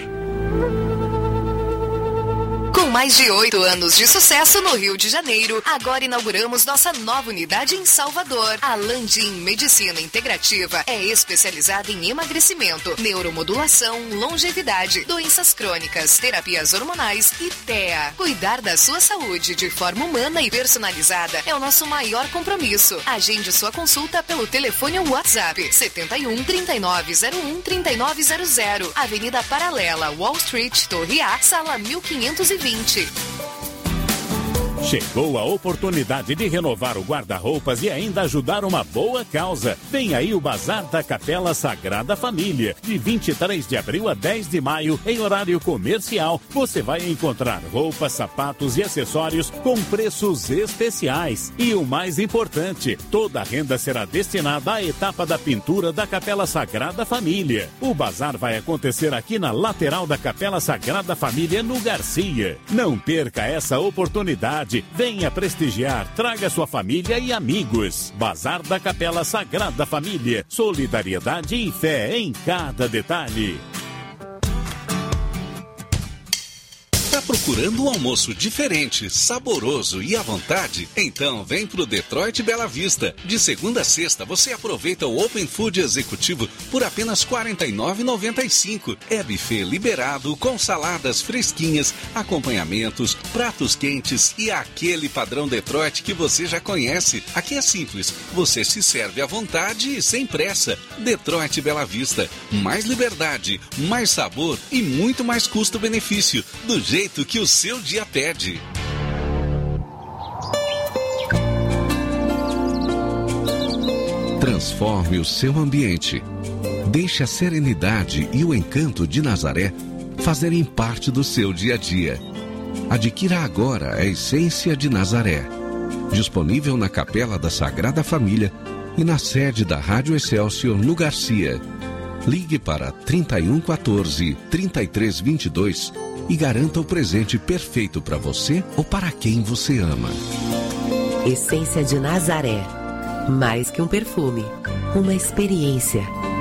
Com mais de oito anos de sucesso no Rio de Janeiro, agora inauguramos nossa nova unidade em Salvador. A Landim Medicina Integrativa é especializada em emagrecimento, neuromodulação, longevidade, doenças crônicas, terapias hormonais e T E A. Cuidar da sua saúde de forma humana e personalizada é o nosso maior compromisso. Agende sua consulta pelo telefone ou WhatsApp setenta e um, trinta e nove zero um, trinta e nove zero zero, Avenida Paralela, Wall Street, Torre A, sala mil quinhentos e vinte. Chegou a oportunidade de renovar o guarda-roupas e ainda ajudar uma boa causa. Vem aí o Bazar da Capela Sagrada Família, de vinte e três de abril a dez de maio, em horário comercial. Você vai encontrar roupas, sapatos e acessórios com preços especiais. E o mais importante, toda a renda será destinada à etapa da pintura da Capela Sagrada Família. O bazar vai acontecer aqui na lateral da Capela Sagrada Família, no Garcia. Não perca essa oportunidade. Venha prestigiar, traga sua família e amigos. Bazar da Capela Sagrada Família. Solidariedade e fé em cada detalhe. Tá procurando um almoço diferente, saboroso e à vontade? Então vem pro Detroit Bela Vista. De segunda a sexta você aproveita o Open Food Executivo por apenas quarenta e nove reais e noventa e cinco centavos. É buffet liberado com saladas fresquinhas, acompanhamentos, pratos quentes e aquele padrão Detroit que você já conhece. Aqui é simples, você se serve à vontade e sem pressa. Detroit Bela Vista, mais liberdade, mais sabor e muito mais custo-benefício, do jeito que o seu dia pede. Transforme o seu ambiente. Deixe a serenidade e o encanto de Nazaré fazerem parte do seu dia a dia. Adquira agora a Essência de Nazaré. Disponível na Capela da Sagrada Família e na sede da Rádio Excelsior no Garcia. Ligue para trinta e um quatorze, trinta e três vinte e dois e garanta o presente perfeito para você ou para quem você ama. Essência de Nazaré. Mais que um perfume, uma experiência.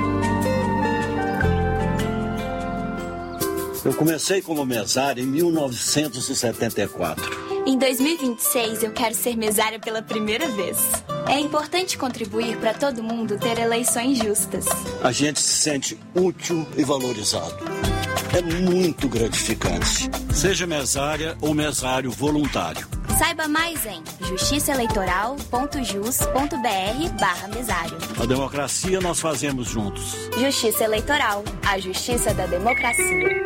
Eu comecei como mesário em mil novecentos e setenta e quatro. Em dois mil e vinte e seis, eu quero ser mesária pela primeira vez. É importante contribuir para todo mundo ter eleições justas. A gente se sente útil e valorizado. É muito gratificante. Seja mesária ou mesário voluntário. Saiba mais em justiçaeleitoral.jus.br barra mesário. A democracia nós fazemos juntos. Justiça Eleitoral, a justiça da democracia.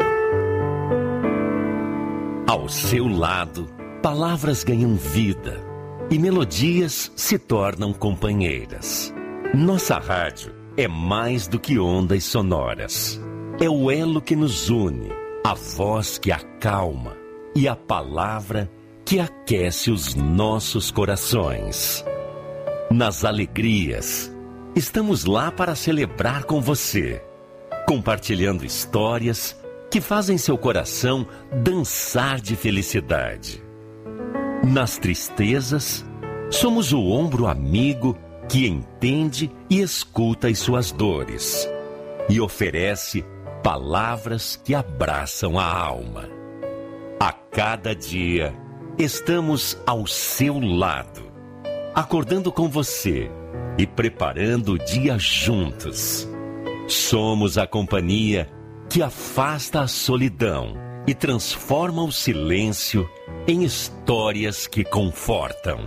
Ao seu lado, palavras ganham vida e melodias se tornam companheiras. Nossa rádio é mais do que ondas sonoras. É o elo que nos une, a voz que acalma e a palavra que aquece os nossos corações. Nas alegrias, estamos lá para celebrar com você, compartilhando histórias que fazem seu coração dançar de felicidade. Nas tristezas, somos o ombro amigo que entende e escuta as suas dores e oferece palavras que abraçam a alma. A cada dia, estamos ao seu lado, acordando com você e preparando o dia juntos. Somos a companhia que afasta a solidão e transforma o silêncio em histórias que confortam.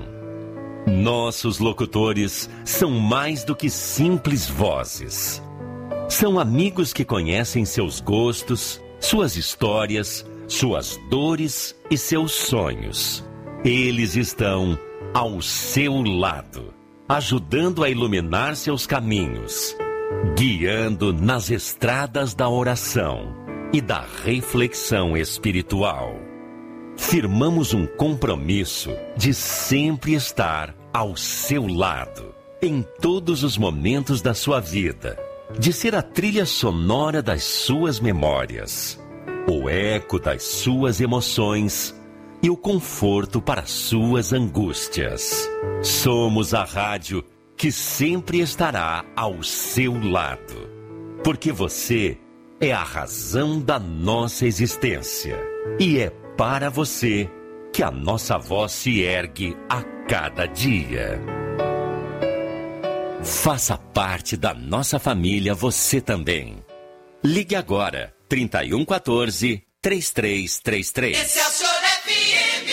Nossos locutores são mais do que simples vozes. São amigos que conhecem seus gostos, suas histórias, suas dores e seus sonhos. Eles estão ao seu lado, ajudando a iluminar seus caminhos, guiando nas estradas da oração e da reflexão espiritual. Firmamos um compromisso de sempre estar ao seu lado, em todos os momentos da sua vida, de ser a trilha sonora das suas memórias, o eco das suas emoções e o conforto para suas angústias. Somos a rádio que sempre estará ao seu lado, porque você é a razão da nossa existência e é para você que a nossa voz se ergue a cada dia. Faça parte da nossa família você também. Ligue agora, trinta e um quatorze, trinta e três trinta e três. Excelsior F M.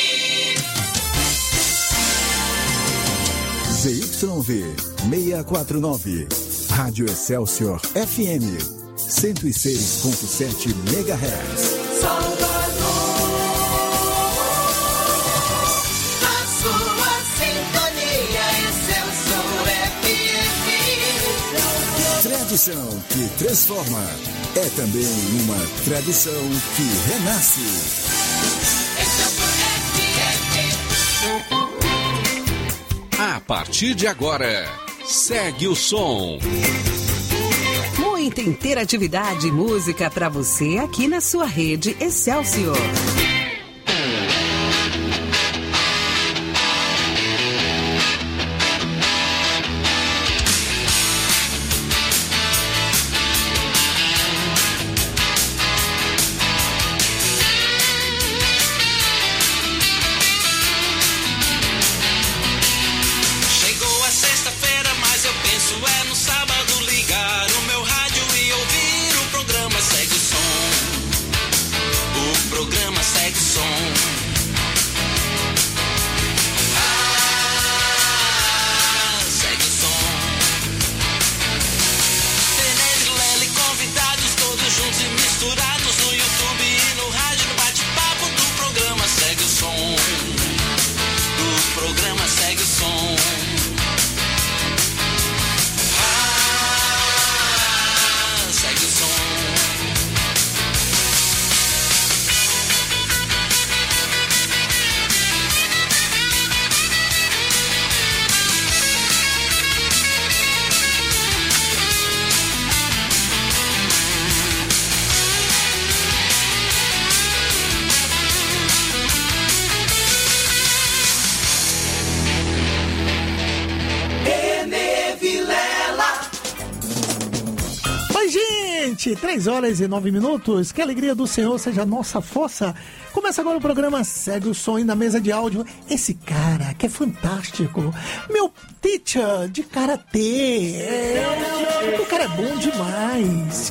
Z Y V seiscentos e quarenta e nove. Rádio Excelsior F M. cento e seis ponto sete megahertz. Salvador. A sua sintonia Excelsior F M. Tradição que transforma. É também uma tradição que renasce. A partir de agora, segue o som. Muita interatividade e música para você aqui na sua rede Excelsior. noite, três horas e nove minutos. Que a alegria do Senhor seja a nossa força. Começa agora o programa Segue o Som na mesa de áudio. Esse cara que é fantástico, meu teacher de karatê. É, o cara é bom demais.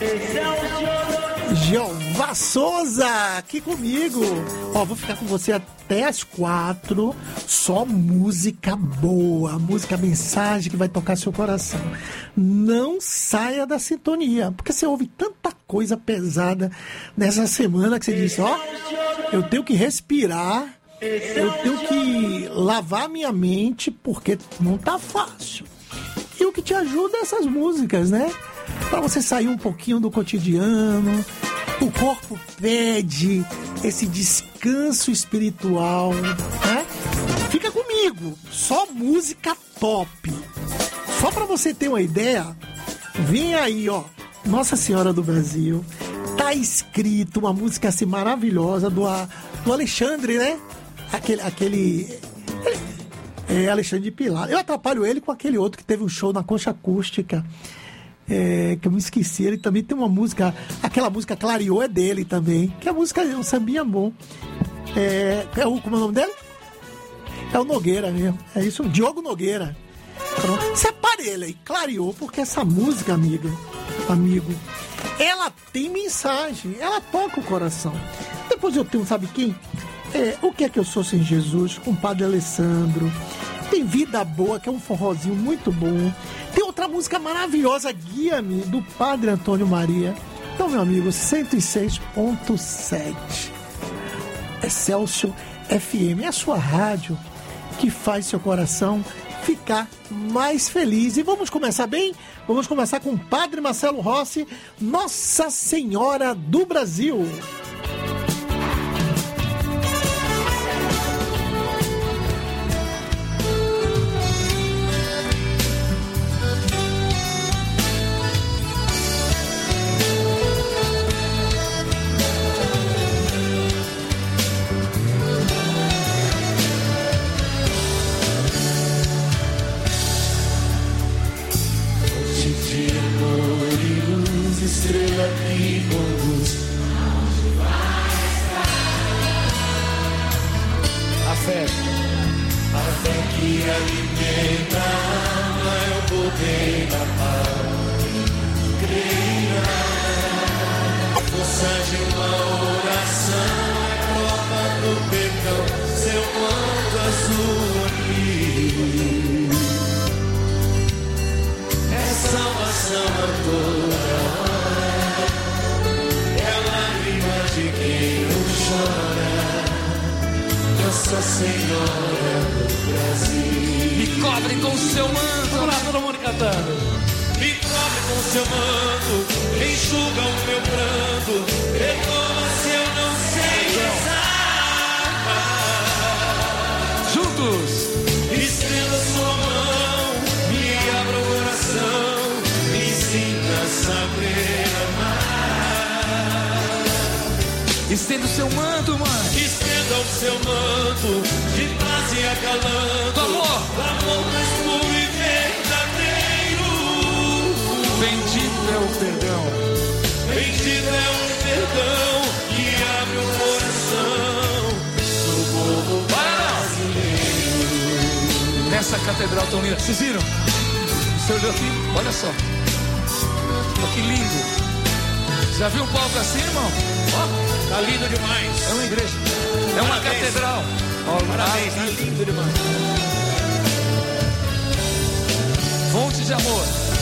Jeová Souza, aqui comigo. Ó, vou ficar com você até as quatro. Só música boa, música mensagem que vai tocar seu coração. Não saia da sintonia, porque você ouve tanta coisa pesada nessa semana que você diz, ó, eu tenho que respirar, eu tenho que lavar minha mente, porque não tá fácil. E o que te ajuda é essas músicas, né? Para você sair um pouquinho do cotidiano. O corpo pede esse descanso espiritual, né? Fica comigo, só música top. Só para você ter uma ideia, vem aí, ó, Nossa Senhora do Brasil. Tá escrito uma música assim maravilhosa do, do Alexandre, né? Aquele, aquele é, Alexandre de Pilar. Eu atrapalho ele com aquele outro que teve um show na Concha Acústica. É, que eu me esqueci, ele também tem uma música, aquela música Clareou é dele também, que a música é um sambinha bom. É, é o, como é o nome dele? É o Nogueira mesmo, é isso, o Diogo Nogueira. Pronto. Separe ele aí, Clareou, porque essa música, amiga, amigo, ela tem mensagem, ela toca o coração. Depois eu tenho, sabe quem? É, o que é que eu sou sem Jesus, com o Padre Alessandro. Tem Vida Boa, que é um forrozinho muito bom. Tem outra música maravilhosa, Guia-me, do Padre Antônio Maria. Então, meu amigo, cento e seis ponto sete. Excelsior F M. É a sua rádio que faz seu coração ficar mais feliz. E vamos começar bem? Vamos começar com o Padre Marcelo Rossi, Nossa Senhora do Brasil. Estrela que conduz, aonde vai estar? A fé, a fé que alimenta a alma é o poder da palavra. Creia, a força de uma oração é prova do perdão, seu manto azul aqui. É salvação a toda hora. De quem não chora, Nossa Senhora do Brasil. Me cobre com seu manto. Vamos lá, todo mundo cantando. Me cobre com seu manto, enxuga o meu pranto, perdoa se eu não sei rezar. Juntos. Estenda sua mão, me abra o coração, me ensina a saber amar. Estenda o seu manto, mãe. Estenda o seu manto de paz e acalanto, amor, amor mais puro e verdadeiro. Bendito é o perdão. Bendito é o perdão que abre o coração do povo brasileiro. Nessa catedral tão linda. Vocês viram? Você olhou aqui? Olha só. Oh, que lindo. Já viu o palco assim, irmão? Ó, tá lindo demais. É uma igreja. É uma Parabéns. Catedral. Oh, parabéns, tá lindo demais. Fonte de amor.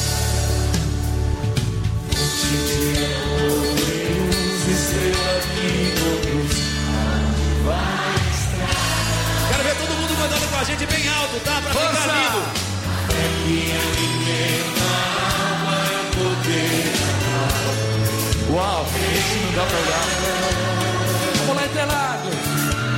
Fonte de amor, luz, estrela que conduz, vai estar. Quero ver todo mundo mandando com a gente bem alto, tá? Pra Força. Ficar lindo. É que alimenta a alma é o poder. Uau, esse não dá pra olhar. Vamos lá, Interlagos.